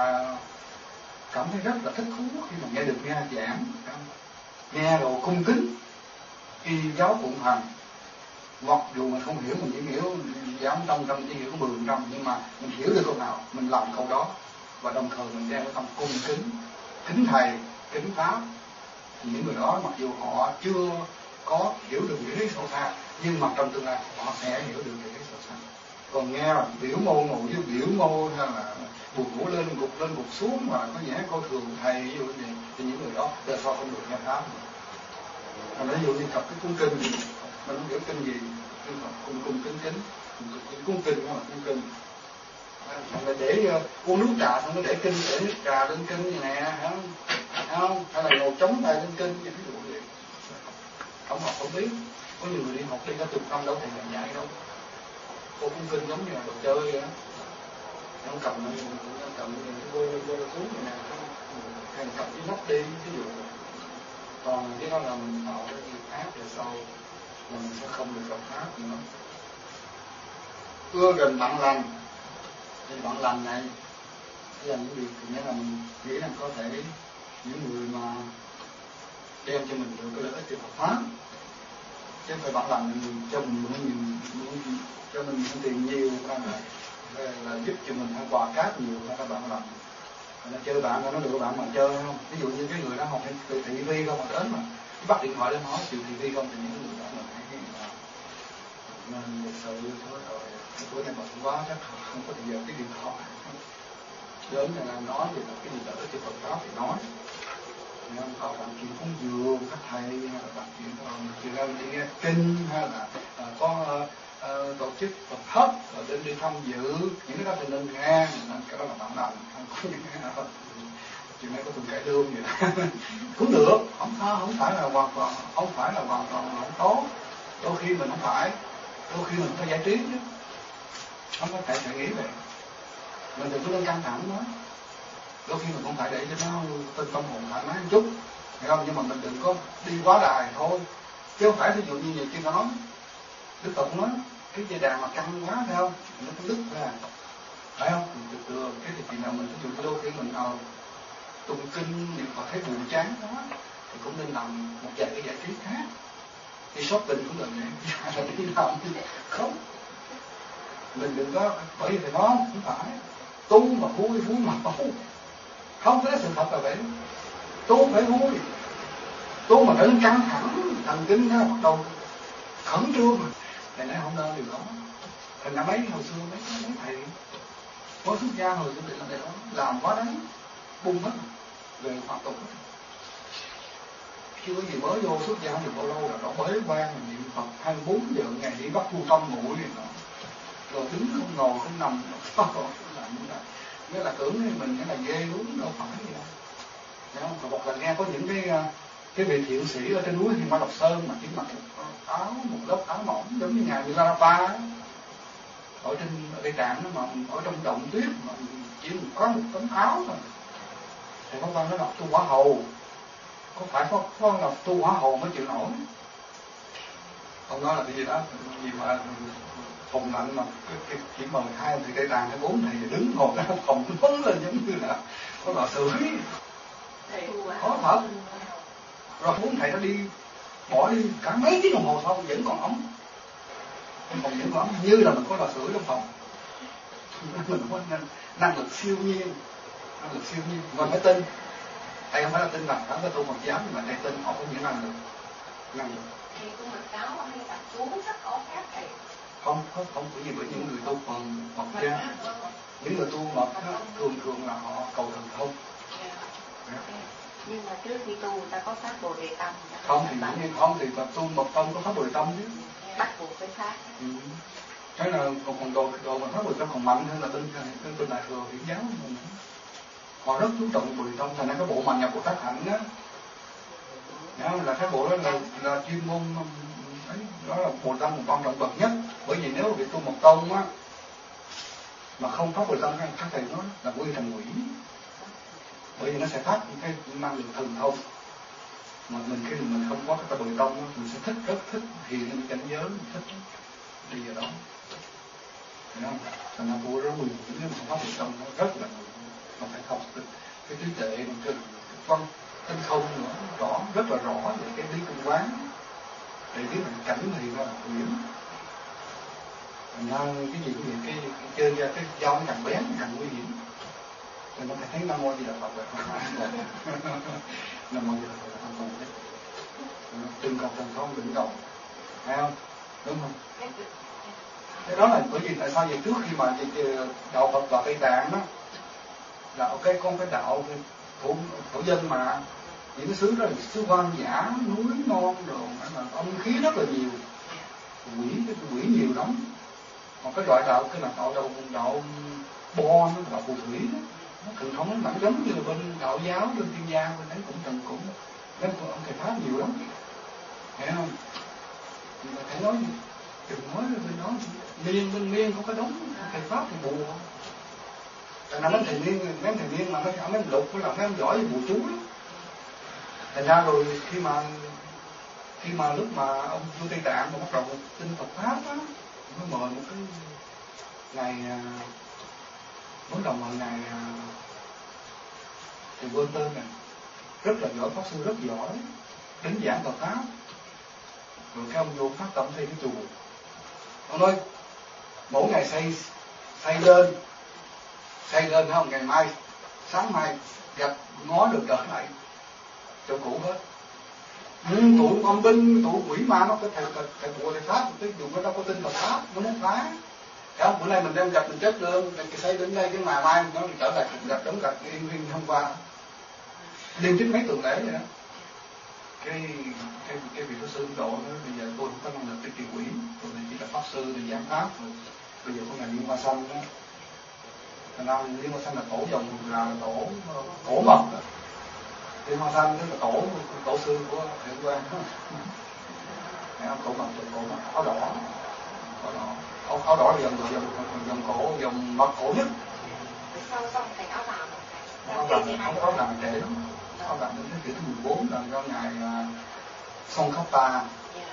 rất là thích thú khi mà nghe được nghe giảng, nghe rồi cung kính y giáo phụng hành. Mặc dù mình không hiểu, mình chỉ hiểu giáo trong chỉ hiểu 10%, nhưng mà mình hiểu được câu nào mình làm câu đó, và đồng thời mình đem cái tâm cung kính, kính thầy, kính pháp. Thì những người đó mặc dù họ chưa có hiểu được nghĩa lý sâu xa, nhưng mà trong tương lai họ sẽ hiểu được nghĩa lý sâu xa. Còn nghe là biểu mô ngồi với biểu mô, hay là buộc ngủ lên gục xuống, mà có vẻ coi thường thầy ví dụ như thì những người đó đời sau không được nghe pháp. Ví dụ như cặp cái cuốn kinh, mình không hiểu kinh gì, cung kính, cung kinh hoặc cung kinh. Là để uống nước trà, không có để kinh, để nước trà lên kinh như nè, không? Hay là ngồi chống tay lên kinh, ví dụ vậy. Không học không biết, có nhiều người đi học đi cả chục năm đâu thầy dạy đâu. Cô cung kinh giống như là đồ chơi vậy đó. Không cầm vô xuống như nè, hay cầm cái nắp đi, ví dụ. Còn cái đó là mình tạo cái nghiệp ác rồi sau mình sẽ không được gặp pháp nữa. Ưa gần bạn lành, thì bạn lành này là những việc thì nghĩa là mình nghĩ rằng có thể những người mà đem cho mình được cái lợi ích từ Phật pháp, chứ không phải bạn lành cho mình cho mình tiền nhiều, là giúp cho mình hay quà cáp nhiều, hay các bạn lành. Nó chơi bạn, nó lựa bạn mà chơi không? Ví dụ như cái người đó học từ thị vi không mà đến mà bắt điện thoại lên hỏi chuyện thị vi không, thì những người đó là thấy cái gì đó. Nên lịch sự thôi rồi, tối nay bận quá chắc không có thời giờ cái điện thoại. Đến là nói về cái gì đó cái Phật pháp thì nói. Nên còn bạn chuyện cúng dường các thầy, hay là bạn chuyện ra đi nghe kinh, hay là có tổ chức Phật thất rồi đến đi tham dự những cái đó thì nên nghe, cái đó là bạn làm, không có những cái nào chuyện này có từng cải lương vậy đó. Cũng được, không phải là hoàn toàn không tốt. Đôi khi mình không phải, đôi khi mình phải giải trí chứ, không có thể nghĩ vậy. Mình đừng có nên căng thẳng quá. Đôi khi mình cũng phải để cho nó tâm hồn thoải mái một chút, hiểu không? Nhưng mà mình đừng có đi quá đài thôi, chứ không phải ví dụ như vậy chưa nói. Đức Phật nói cái dây đàn mà căng quá, phải không? Nó cũng đứt ra, phải không? Từ cái thì chuyện nào mình ví dụ như đôi khi mình tụng kinh niệm Phật thấy buồn chán quá, thì cũng nên làm một vài cái giải trí khác. Đi shopping cũng được vậy, là đi làm không. Mình đừng có bởi vì thầy nói không phải tu mà vui mà không có sự thật là vậy. Tu phải vui, tu mà trở nên căng thẳng thần kinh ha, bắt đầu khẩn trương mà thầy nói không nên điều đó. Thầy đã mấy hồi xưa mấy thầy có xuất gia hồi xưa là đó làm quá đáng bung hết về phạm tục hết. Chưa có gì mới vô xuất gia được bao lâu là nó bế quan niệm Phật 24 giờ ngày đi bắt thu tâm ngủ gì đó, rồi đứng không ngồi không nằm làm như vậy. Nghĩa là tưởng mình cái là ghê đúng, đâu phải gì đâu. Thấy không? Hoặc là nghe có những cái vị thiện sĩ ở trên núi Himalaya Lộc Sơn mà chỉ mặc một lớp áo mỏng giống như ngài Milarepa ở trên Tây Tạng, mà ở trong động tuyết mà chỉ có một tấm áo thôi. Thì có con nó đọc tu quả hầu, có phải có đọc tu quả hầu mới chịu nổi. Ông nói là cái gì đó gì mà phòng lạnh mà chỉ mời 2 thì Tây Tạng hay 4 thầy đứng ngồi cái phòng phấn lên giống như là có lò sưởi, khó thật. Rồi 4 thầy nó đi bỏ đi cả mấy tiếng đồng hồ sau vẫn còn ấm, còn vẫn còn ấm, như là mình có lò sưởi trong phòng. Mình có năng lực siêu nhiên, năng lực siêu nhiên. Và phải tin, thầy không phải là tin rằng cái tu Phật giáo, nhưng mà thầy tin họ có những năng lực. Thì tu Phật giáo hay là chú rất có phép thầy. Không, bởi vì những người tu Phật gia, những người tu Phật thường là họ cầu thần thông. Nhưng mà trước khi tu người ta có pháp Bồ Đề Tâm. Không thì tu Mật Tông có pháp Bồ Đề Tâm chứ. Bắt buộc phải pháp. Thế là còn đồ mà pháp Bồ Đề Tâm còn mạnh hơn là bên Đại Thừa Hiển giáo mình. Họ rất chú trọng Bồ Đề Tâm, thành ra cái bộ mà nhập của Tác Hạnh á, là cái bộ đó là chuyên môn ấy, đó là Bồ Đề Tâm một quan trọng bậc nhất. Bởi vì nếu việc tu Mật Tông á mà không pháp Bồ Đề Tâm, các thầy nói là quy thành quỷ. Bởi vì nó sẽ phát những cái năng lượng thần thông mà khi mình không có cái Bồ Đề Tâm, mình sẽ rất thích hiện lên cảnh giới, mình thích đi vào đó, hiểu không? Thành ra tôi rất nguy hiểm nếu mà không phát Bồ Đề Tâm, nó rất là không phải học cái trí tuệ, cái văn tinh không nữa, rất là rõ về cái lý công quán để biết mình cảnh thì nó là hiểm. Thành ra cái gì cái chơi ra cái dao nó càng bén càng nguy hiểm. Thì nó phải thấy Nam Mô Di Đà Phật rồi. Nam Mô Di Đà Phật không còn từng cầu thần thông đỉnh đầu, thấy không? Đúng không? Thế đó là bởi vì tại sao vậy? Trước khi mà đạo Phật vào Tây Tạng đó là ok, con phải đạo thổ dân mà những cái xứ đó là xứ hoang dã, núi non rồi mà âm khí rất là nhiều, quỷ nhiều lắm. Còn cái loại đạo cái là đạo Bo, nó đạo phù thủy đó, nó thường không nó giống như là bên đạo giáo, bên Tiên Gia, bên ấy cũng nên ông thầy Pháp nhiều lắm, hiểu không? Mà thầy nói đừng nói bên đó bên miên có cái đống thầy Pháp thì bù. Tại nào mấy thầy miên mà mấy ông lục cũng là mấy ông giỏi bù chú lắm. Thành ra rồi khi mà lúc mà ông vua Tây Tạng mà bắt đầu tin Phật Pháp á, mới mời một cái ngày mới đầu mời ngày thì quên tên này, rất là giỏi, pháp sư rất giỏi, đến giảng Phật Pháp. Rồi cái ông vô phát tâm xây cái chùa. Ông nói mỗi ngày xây lên không, ngày mai sáng mai gặp ngó được trở lại chỗ cũ hết. Tụi âm binh, tụi quỷ ma nó có thầy bùa thầy Pháp, cái dùng nó đâu có tin Phật Pháp, nó muốn phá. Không, bữa nay mình đem gặp mình chết lương, mình xây đến đây cái mà mai nó trở lại gặp đóng gặp yên viên hôm qua. Đêm trước mấy tuần lễ vậy đó. Cái vị pháp sư độ đó, bây giờ tôi không có năng lực để trị quỷ, tôi chỉ là pháp sư để giảng pháp rồi. Bây giờ con này Liên Hoa Xanh đó. Thành ra Liên Hoa Xanh là tổ dòng là tổ cổ mật đó. Liên Hoa Xanh tức là tổ sư của Thượng Quan. Cổ mật áo đỏ. Áo đỏ là dòng cổ, dòng mật cổ nhất. Sau thành áo vàng. Áo vàng trễ lắm. Áo vàng đến thế kỷ thứ 14 là do ngài Tsongkhapa.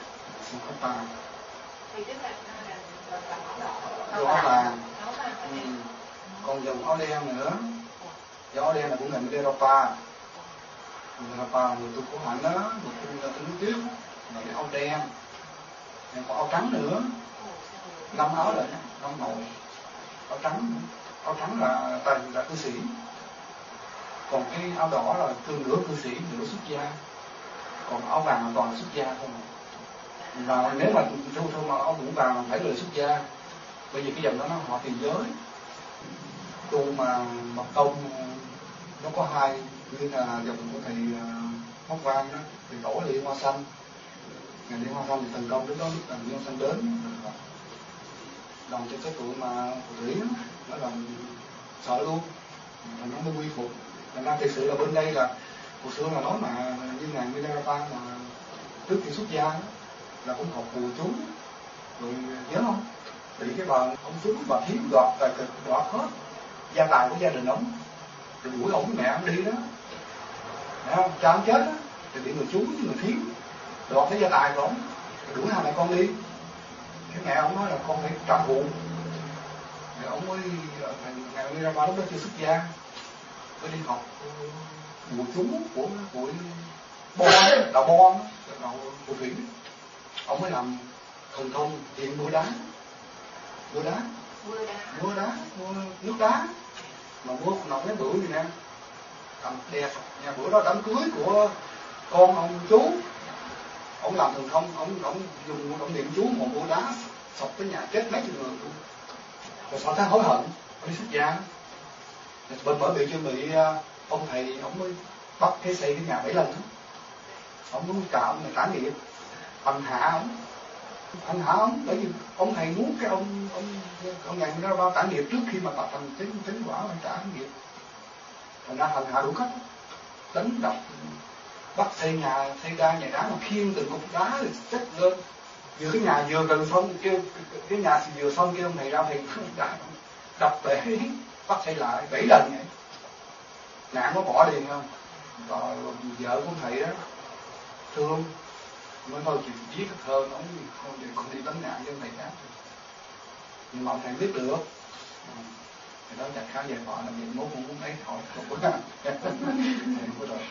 Thì tức là áo vàng. Còn dòng áo đen nữa. Dòng áo đen là của ngài Milarepa. Milarepa là người tu khổ hạnh đó, người tu là tu nước tuyết. Là cái áo đen. Còn áo trắng nữa. 5 áo là 5 màu. Áo trắng là cư sĩ. Còn cái áo đỏ là nửa cư sĩ, nửa xuất gia. Còn áo vàng là toàn xuất gia không. Và nếu mà thôi mà áo mũ vàng phải là xuất gia. Bởi vì cái dòng đó nó họ tiền giới. Tu mà Mật Tông nó có hai, như là dòng của thầy Hóc Vang đó, thì tổ Liên Hoa Xanh. Ngày Liên Hoa Xanh thì thành công đến đó, lúc là Liên Hoa Xanh đến làm cho cái tụi mà phù thủy nó làm sợ luôn, nó mới quy phục. Thành ra thực sự là bên đây là hồi xưa là nói mà như ngài Milarepa mà trước khi xuất gia đó, là cũng học phù chú rồi, nhớ không? Bị cái bà ông chú bà thiếu đoạt hết gia tài của gia đình ông, rồi đuổi ổng mẹ ông đi đó, thấy không? Cha ông chết đó, thì bị người chú với người thiếu đoạt cái gia tài của ổng, đuổi hai mẹ con đi. Cái mẹ ông nói là con phải trả thù. Thì ông mới ngày Milarepa lúc đó chưa xuất gia, mới đi học bùa chú của đạo Bon, đạo phù thủy, ông mới làm thần thông chuyện mua đá, mua nước đá, mà mua nọc cái bữa gì nè, cầm đẹp. Nhà bữa đó đám cưới của con ông chú, ông làm thần thông, ông dùng ông niệm chú một mua đá sập cái nhà chết mấy chục người luôn. Rồi sau tháng hối hận, ông đi xuất gia, bởi vì chưa bị ông thầy ông mới bắt cái xây cái nhà 7 lần đó. Ông muốn trả nghiệp, hành hạ ông, bởi vì ông thầy muốn cái ông ngày ra bao trả nghiệp trước khi mà tạo thành chính quả phải trả nghiệp. Thành ra hành hạ đủ cách, đánh đập, bắt xây nhà đá mà khiêng từng cục đá rồi chất lên. Vừa cái nhà vừa gần xong kêu cái nhà vừa xong kêu ông thầy ra thầy đập bể, bắt xây lại 7 lần vậy. Nạn có bỏ liền không? Rồi vợ của thầy đó thương mới thôi chịu viết cái thơ nói không đi đánh nạn với thầy khác. Nhưng mà ông thầy biết được. Thì đó chặt khá về họ là việc mốt cũng muốn thấy hỏi không có thầy có rồi.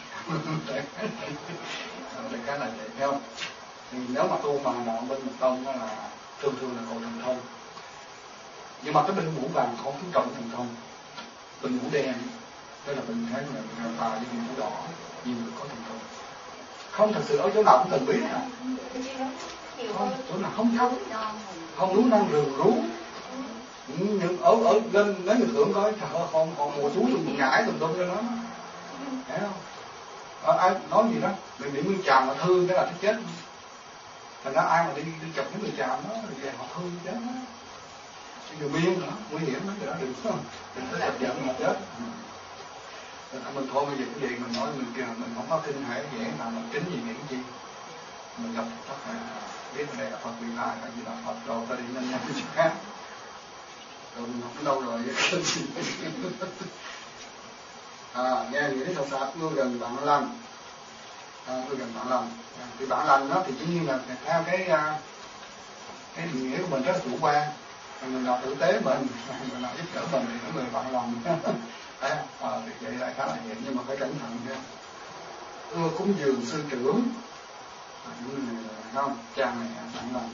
Đại khái là vậy thấy không? Thì nếu mà tu bằng đạo bên Mật Tông đó là thường là cầu thần thông. Nhưng mà cái bên mũ vàng không chú trọng thần thông. Bên mũ đen đó là mình thấy là bà với mũ đỏ nhiều người có thần thông. Không thật sự ở chỗ nào cũng thần bí à. Không, chỗ nào không núi năng rừng rú. Nhưng ở lên mấy người tưởng coi họ mùa chú dùng ngải tùm lum cho nó, thấy không? Ai nói gì đó bị nguyên tràm mà thương cái là chết. Thành ra ai mà đi chọc những người tràm đó thì về họ thương chết đó. Người miên nữa nguy hiểm lắm, cái đó đừng có chọc giận mà chết. Mình thôi bây giờ cái gì mình nói mình kêu mình không có kinh hãi dễ nào mình kính gì nghĩ gì. Mình gặp tất cả biết đây là Phật vị lai, cái gì là Phật rồi ta đi nhanh chứ khác. Rồi mình học đến đâu rồi cái gì. Nghe nghĩa thật sạch ưa gần bạn lành. Ưa gần bạn lành. Thì bạn lành đó thì dĩ nhiên là theo cái định nghĩa của mình rất là chủ quan. Người nào tử tế mình nào giúp đỡ mình thì những người bạn lành. Thì vậy lại khá là vậy, nhưng mà phải cẩn thận nha. Ưa cúng dường sư trưởng, không, cha mẹ bạn lành.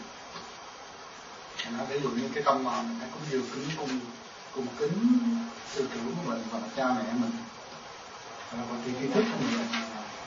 Nó ví dụ như cái tâm mà mình phải cúng dường cung kính sư trưởng của mình và cha mẹ mình. Và thì khi thức của mình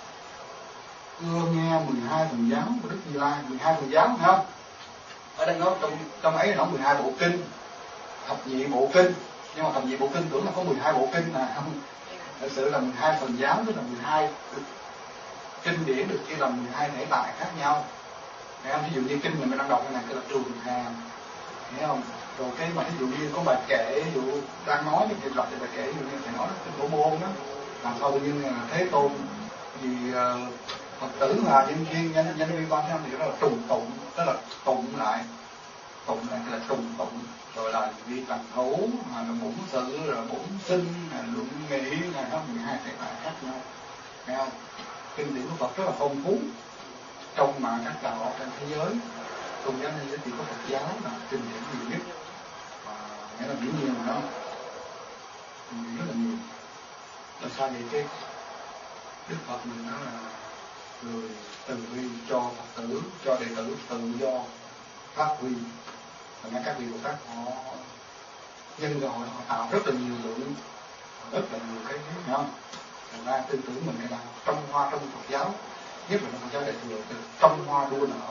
ưa nghe 12 phần giáo của Đức Như Lai, 12 phần giáo phải không? Ở đây nói trong ấy nó 12 bộ kinh, thập nhị bộ kinh, nhưng mà thập nhị bộ kinh tưởng là có 12 bộ kinh mà không. Thực sự là 12 phần giáo, tức là 12 kinh điển được chia làm 12 thể tại khác nhau. Thấy không? Ví dụ như kinh mình đang đọc cái này cái là Trường Hàm, thấy không? Rồi cái mà ví dụ như có bài kệ, ví dụ đang nói cái đọc thì bài kệ, ví dụ như thầy nói cái Phổ Môn đó, làm sao tự nhiên là Thế Tôn vì Phật tử là nhân viên quan tham thì đó là trùng tụng, tức là tụng lại cái là trùng tụng, rồi là vi tần thấu, là bổn sự, rồi bổn sinh, là luận nghị, là nó 12 thể tại khác nhau, thấy không? Kinh điển của Phật rất là phong phú, trong mà các đạo trên thế giới, tôn giáo thế giới chỉ có Phật giáo là kinh điển nhiều nhất, và nghĩa là dĩ nhiên mà nó kinh điển rất là nhiều. Là sao vậy chứ? Đức Phật mình nói là người từ bi cho Phật tử, cho đệ tử tự do phát huy. Và các vị Bồ Tát họ nhân rồi họ tạo rất là nhiều lượng, rất là nhiều cái thấy không? Thành ra tư tưởng mình cái là trong hoa trong Phật giáo, nhất là trong Phật giáo Đại thừa, trong hoa đua nở,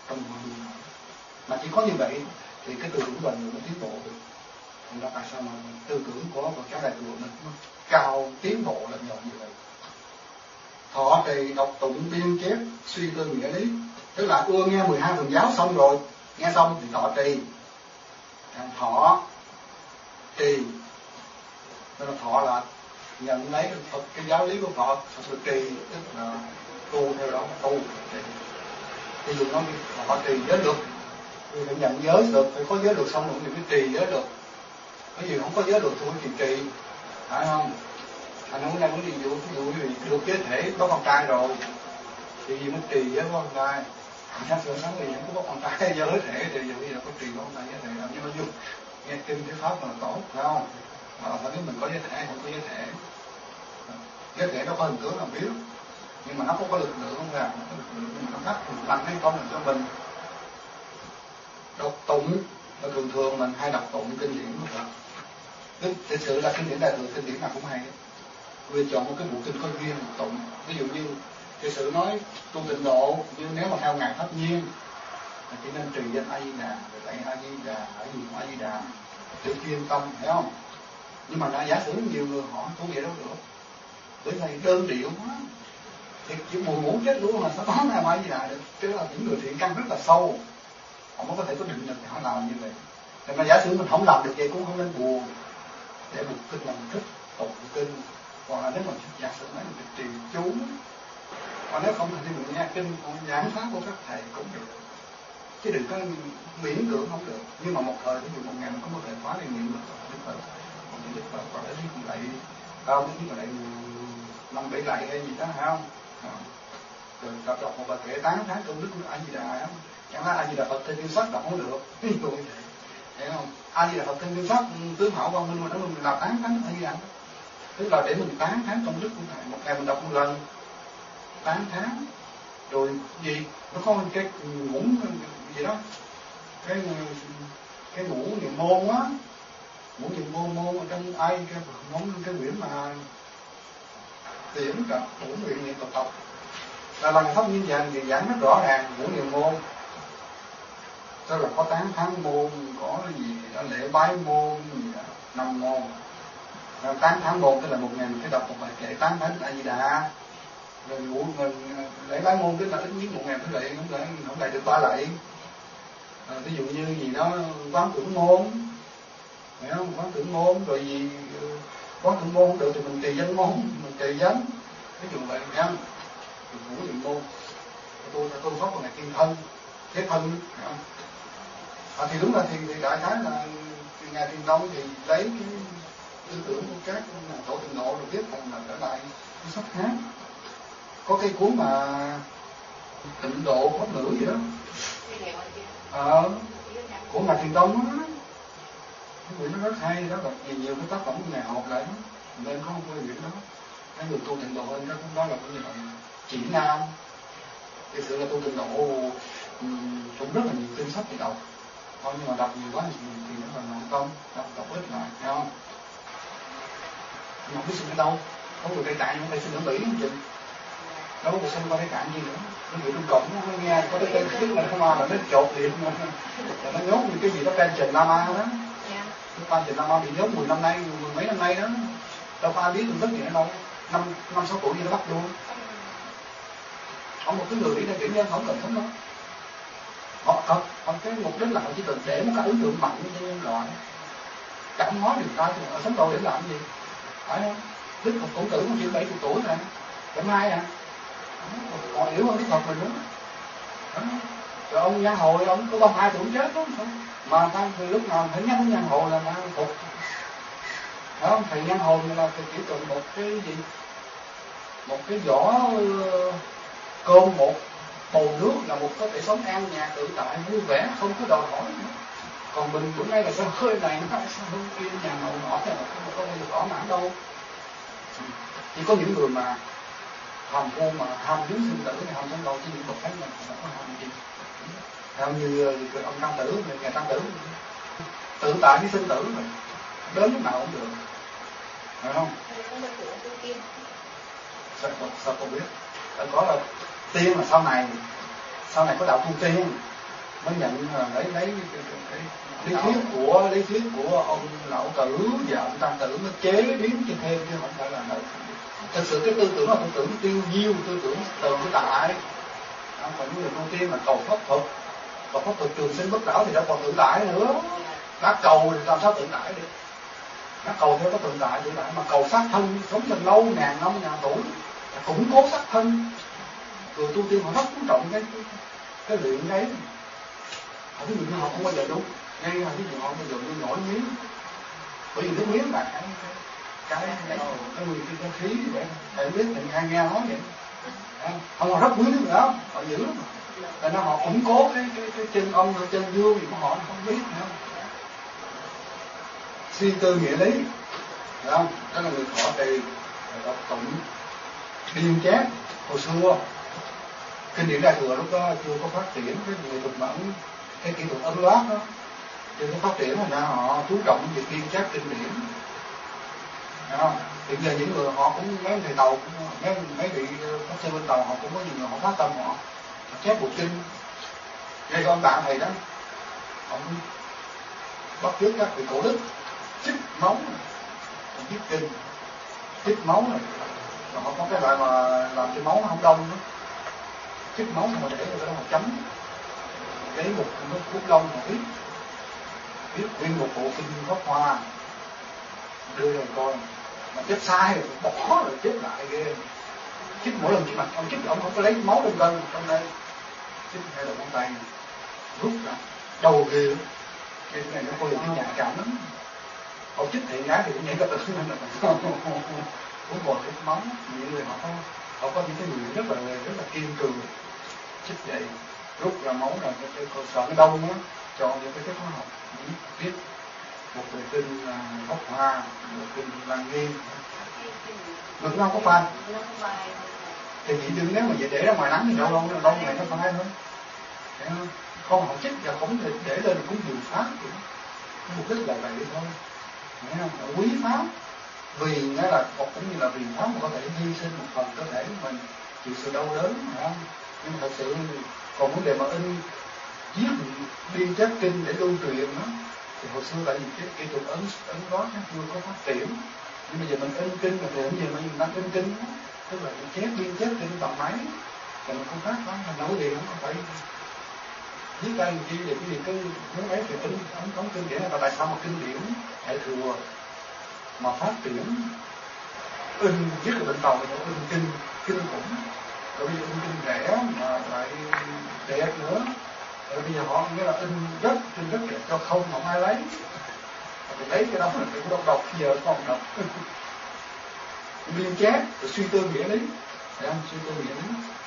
mà chỉ có như vậy thì cái tư tưởng của mình mới tiến bộ được. Thành ra tại sao mà tư tưởng của Phật giáo Đại thừa mình cao tiến bộ là nhờ như vậy. Thọ trì đọc tụng biên chép suy tư nghĩa lý, tức là ưa nghe 12 phần giáo xong rồi, nghe xong thì thọ trì. Thọ trì, tức là thọ là nhận lấy cái giáo lý của Phật, sự trì tức là tu theo đó, tu. Ví dụ nói thọ trì giới luật, thì phải nhận giới luật, phải có giới luật xong rồi thì mới trì giới luật. Cái gì không có giới luật thì phải trì, phải không? Anh không đang muốn ví dụ như được giới thể có con trai rồi thì gì mới trì giới con trai. Sáng sớm sáng thì cũng có con trai giới thể thì giờ bây giờ có trì con trai giới thể làm như nó vui. Nghe kinh thuyết pháp là tốt, phải không? Phải biết mình có giới thể, không có giới thể. Giới thể nó có hình tướng làm biết. nhưng mà nó không có lực lượng, không phải có lực lượng, nhưng mà nó phát lực mạnh hay không là cho mình. Đọc tụng là thường mình hay đọc tụng kinh điển của Phật. Thực sự là kinh điển Đại Thừa, kinh điển nào cũng hay. Vì chọn một cái bộ kinh có duyên tụng. Ví dụ như thực sự nói tu tịnh độ, nhưng nếu mà theo ngài Pháp Nhiên thì chỉ nên trì danh A Di Đà, rồi lạy A Di Đà, ở dùng A Di Đà để chuyên tâm, thấy không? Nhưng mà giả sử nhiều người họ tu vậy đâu được, bởi vì đơn điệu quá, thì chỉ buồn ngủ chết luôn mà sao nói là A Di Đà được? Chứ là những người thiện căn rất là sâu, họ mới có thể có định lực để họ làm như vậy. Thì mà giả sử mình không làm được vậy cũng không nên buồn, để một kinh làm thích tụng kinh, hoặc là nếu mà giả sử nói mình trì chú, còn nếu không thì mình nghe kinh giảng pháp của các thầy cũng được, chứ đừng có miễn cưỡng không được. Nhưng mà một thời ví dụ một ngày mình có thể khóa đi niệm được Đức Phật, còn Đức Phật hoặc là Đức Lạy không, Đức Lạy 5-7 lạy hay gì đó, phải không? Rồi đọc một bài kệ tán tháng công đức của A Di Đà, không? Chẳng lẽ A Di Đà Phật trên kinh sách đọc không được, ví dụ như vậy, hiểu không? A Di Đà Phật trên kinh sách tướng hảo quang minh mà nó mình làm tán thán A Di Đà, tức là để mình tán thán công đức của thầy. Một ngày mình đọc một lần tán thán, rồi gì nó có cái ngũ gì đó, cái ngũ niệm môn á, ngũ niệm môn ở trong ai cái quyển mà tiễn cả ngũ nguyện niệm tập là lần pháp như vậy thì giảng rất rõ ràng ngũ niệm môn. Tức là có tán thán môn, có gì đó lễ bái môn, gì đó 5 môn. Tán thán môn tức là một ngày mình phải đọc một bài kệ tán thán A Di Đà. Rồi ngũ mình lễ bái môn tức là ít nhất một ngày phải lạy, không lạy được 3 lạy. Ví dụ như gì đó quán tưởng môn, phải không? Quán tưởng môn, rồi gì quán tưởng môn không được thì mình trì danh môn, mình trì danh, ví dụ vậy nha. Ngũ niệm môn, tôi pháp của ngài Thiên Thân, Thế Thân, thì đúng là thì đại khái là ngài Thiên Tông thì lấy cái tư tưởng của các tổ tịnh độ rồi viết thành là trở lại cái sách khác. Có cái cuốn mà tịnh độ pháp ngữ gì đó, của ngài Thiên Tông á, cái quyển nó rất hay đó, là nhiều cái tác phẩm của ngài hợp lại đó, nên có một cái quyển đó. Cái người tu tịnh độ hơn đó cũng nói là cái gì vậy, chỉ nam. Thực sự là tu tịnh độ cũng rất là nhiều kinh sách để đọc thôi, nhưng mà đọc nhiều quá thì nó là nặng công, đọc ít lại, thấy không? Nhưng mà biết xin ở đâu, có người Tây Tạng không phải xin ở Mỹ không chị, đâu có xin qua Tây Tạng gì nữa. Cái người Trung Cộng nó nghe có cái tên trước là nó không mà nó chột điện mà nó nhốt những cái gì đó trên Trần Lama đó. Cái Trần Lama bị nhốt 10 năm nay, 10 mấy năm nay đó, đâu có ai biết được gì nữa đâu. 5-6 tuổi gì nó bắt luôn. Ông một cái người đi ra kiểu nhân không cần sống đâu. Họ cái mục đích là họ chỉ cần để một cái ấn tượng mạnh cho nhân loại, chẳng nói được ta ở sống đâu để làm gì, phải không? Đức Phật Khổng Tử cũng chỉ 70 tuổi rồi, chẳng ai à, họ hiểu hơn Đức Phật mình nữa. Rồi ông Nhan Hồi ông có 32 tuổi chết đó, mà ta lúc nào phải nhắc đến Nhan Hồi là ta phục, phải không? Thầy Nhan Hồi là chỉ cần một cái gì, một cái vỏ cơm, một bầu nước là một có thể sống an nhàn tự tại vui vẻ, không có đòi hỏi nữa. Còn mình bữa nay là sao hơi này nó sao hơn kia nhà ngầu nọ thế là không có bao giờ thỏa mãn đâu. Chỉ có những người mà hàm phu mà ham dướng sinh tử hay ham sống đâu, chứ những bậc thánh mình không có ham gì. Theo như ông Tăng Tử, nhà Tăng Tử tự tại với sinh tử rồi, đến lúc nào cũng được, phải không? Sao không biết? Phải có là tiên là sau này có đạo tu tiên mới nhận lấy lý thuyết của ông Lão Tử và ông Tăng Tử mới chế biến cho thêm, chứ không phải là đâu. Thực sự cái tư tưởng là tư tưởng tiêu diêu, tư tưởng tự tại. Còn những người tu tiên là cầu pháp thuật, cầu pháp thuật trường sinh bất lão thì đâu còn tự tại nữa. Đã cầu thì làm sao tự tại được? Nó cầu theo cái tự tại tự tại, mà cầu sát thân sống cho lâu ngàn năm ngàn tuổi, củng cố sát thân. Người tu tiên họ rất chú trọng cái luyện đấy. Ví dụ như họ không bao giờ đúng, ngay là ví dụ họ bây giờ như nổi miếng, bởi vì nước miếng là cái nguyên cái khí vậy, thầy biết thầy hay nghe nói vậy, không họ rất quý nước nữa, họ giữ lắm, tại nó họ củng cố cái chân ông chân dương gì của họ không biết nữa. Suy tư nghĩa lý, phải không? Đó là người thọ trì, đọc tụng, biên chép, Hồi xưa kinh điển Đại Thừa lúc đó chưa có phát triển cái nghệ thuật ấn, cái kỹ thuật ấn loát đó chưa có phát triển, thành ra họ chú trọng việc ghi chép kinh điển. Thấy không? Hiện giờ những người họ cũng, mấy thầy tàu cũng, mấy vị pháp sư bên tàu họ cũng có nhiều người họ phát tâm họ chép bộ kinh. Ngay con bạn thầy đó, ông bắt chước các vị cổ đức chích máu này, viết kinh chích máu này, rồi họ có cái loại mà làm cho máu nó không đông nữa, chích máu mà để cho cái đó họ chấm cái một bút lông mà viết nguyên một bộ kinh Pháp Hoa đưa ra coi, mà chết sai rồi bỏ rồi chết lại ghê. Chích mỗi lần chích mặt ông chích ông không có lấy máu lên cân trong đây, chích hai đầu ngón tay rút ra đầu ghê. Cái này nó coi cái nhạy cảm lắm. Họ chích thì gái thì cũng nhảy cái tự nên là cũng còn cái máu. Những người họ có những cái người rất là kiên cường, chích vậy rút ra máu là cái sợ nó đông á, cho những cái hóa học viết một bài kinh Pháp Hoa, một kinh Lăng Nghiêm, mà cũng không có phai. Thì chỉ đừng nếu mà vậy để ra ngoài nắng thì đâu ngày nó phai thôi. Không họ chích và không để lên cũng nhiều pháp, mục đích là vậy thôi. Thấy không? Quý pháp vì nó là cũng như là vì pháp mà có thể hy sinh một phần cơ thể của mình chịu sự đau đớn, phải không? Nhưng mà thật sự còn vấn đề mà viết biên chép kinh để lưu truyền đó, thì hồi xưa tại vì cái kỹ thuật ấn đó nó chưa có phát triển, nhưng bây giờ mình in kinh là hiện giờ mình đang in kinh đó, tức là mình chép biên chép kinh bằng máy, còn mình không phát đó, mình nổi liền không phải viết ra làm chi, để cái gì cứ muốn ấy thì in ấn kinh điển. Là tại sao mà kinh điển Đại Thừa mà phát triển in viết ở bên tàu thì in kinh khủng, rồi bây giờ in kinh rẻ mà lại đẹp nữa, rồi bây giờ họ nghĩa là in rất đẹp cho không mà ai lấy, thì lấy cái đó là cái đọc giờ còn đọc biên chép rồi suy tư nghĩa lý, phải không? Suy tư nghĩa lý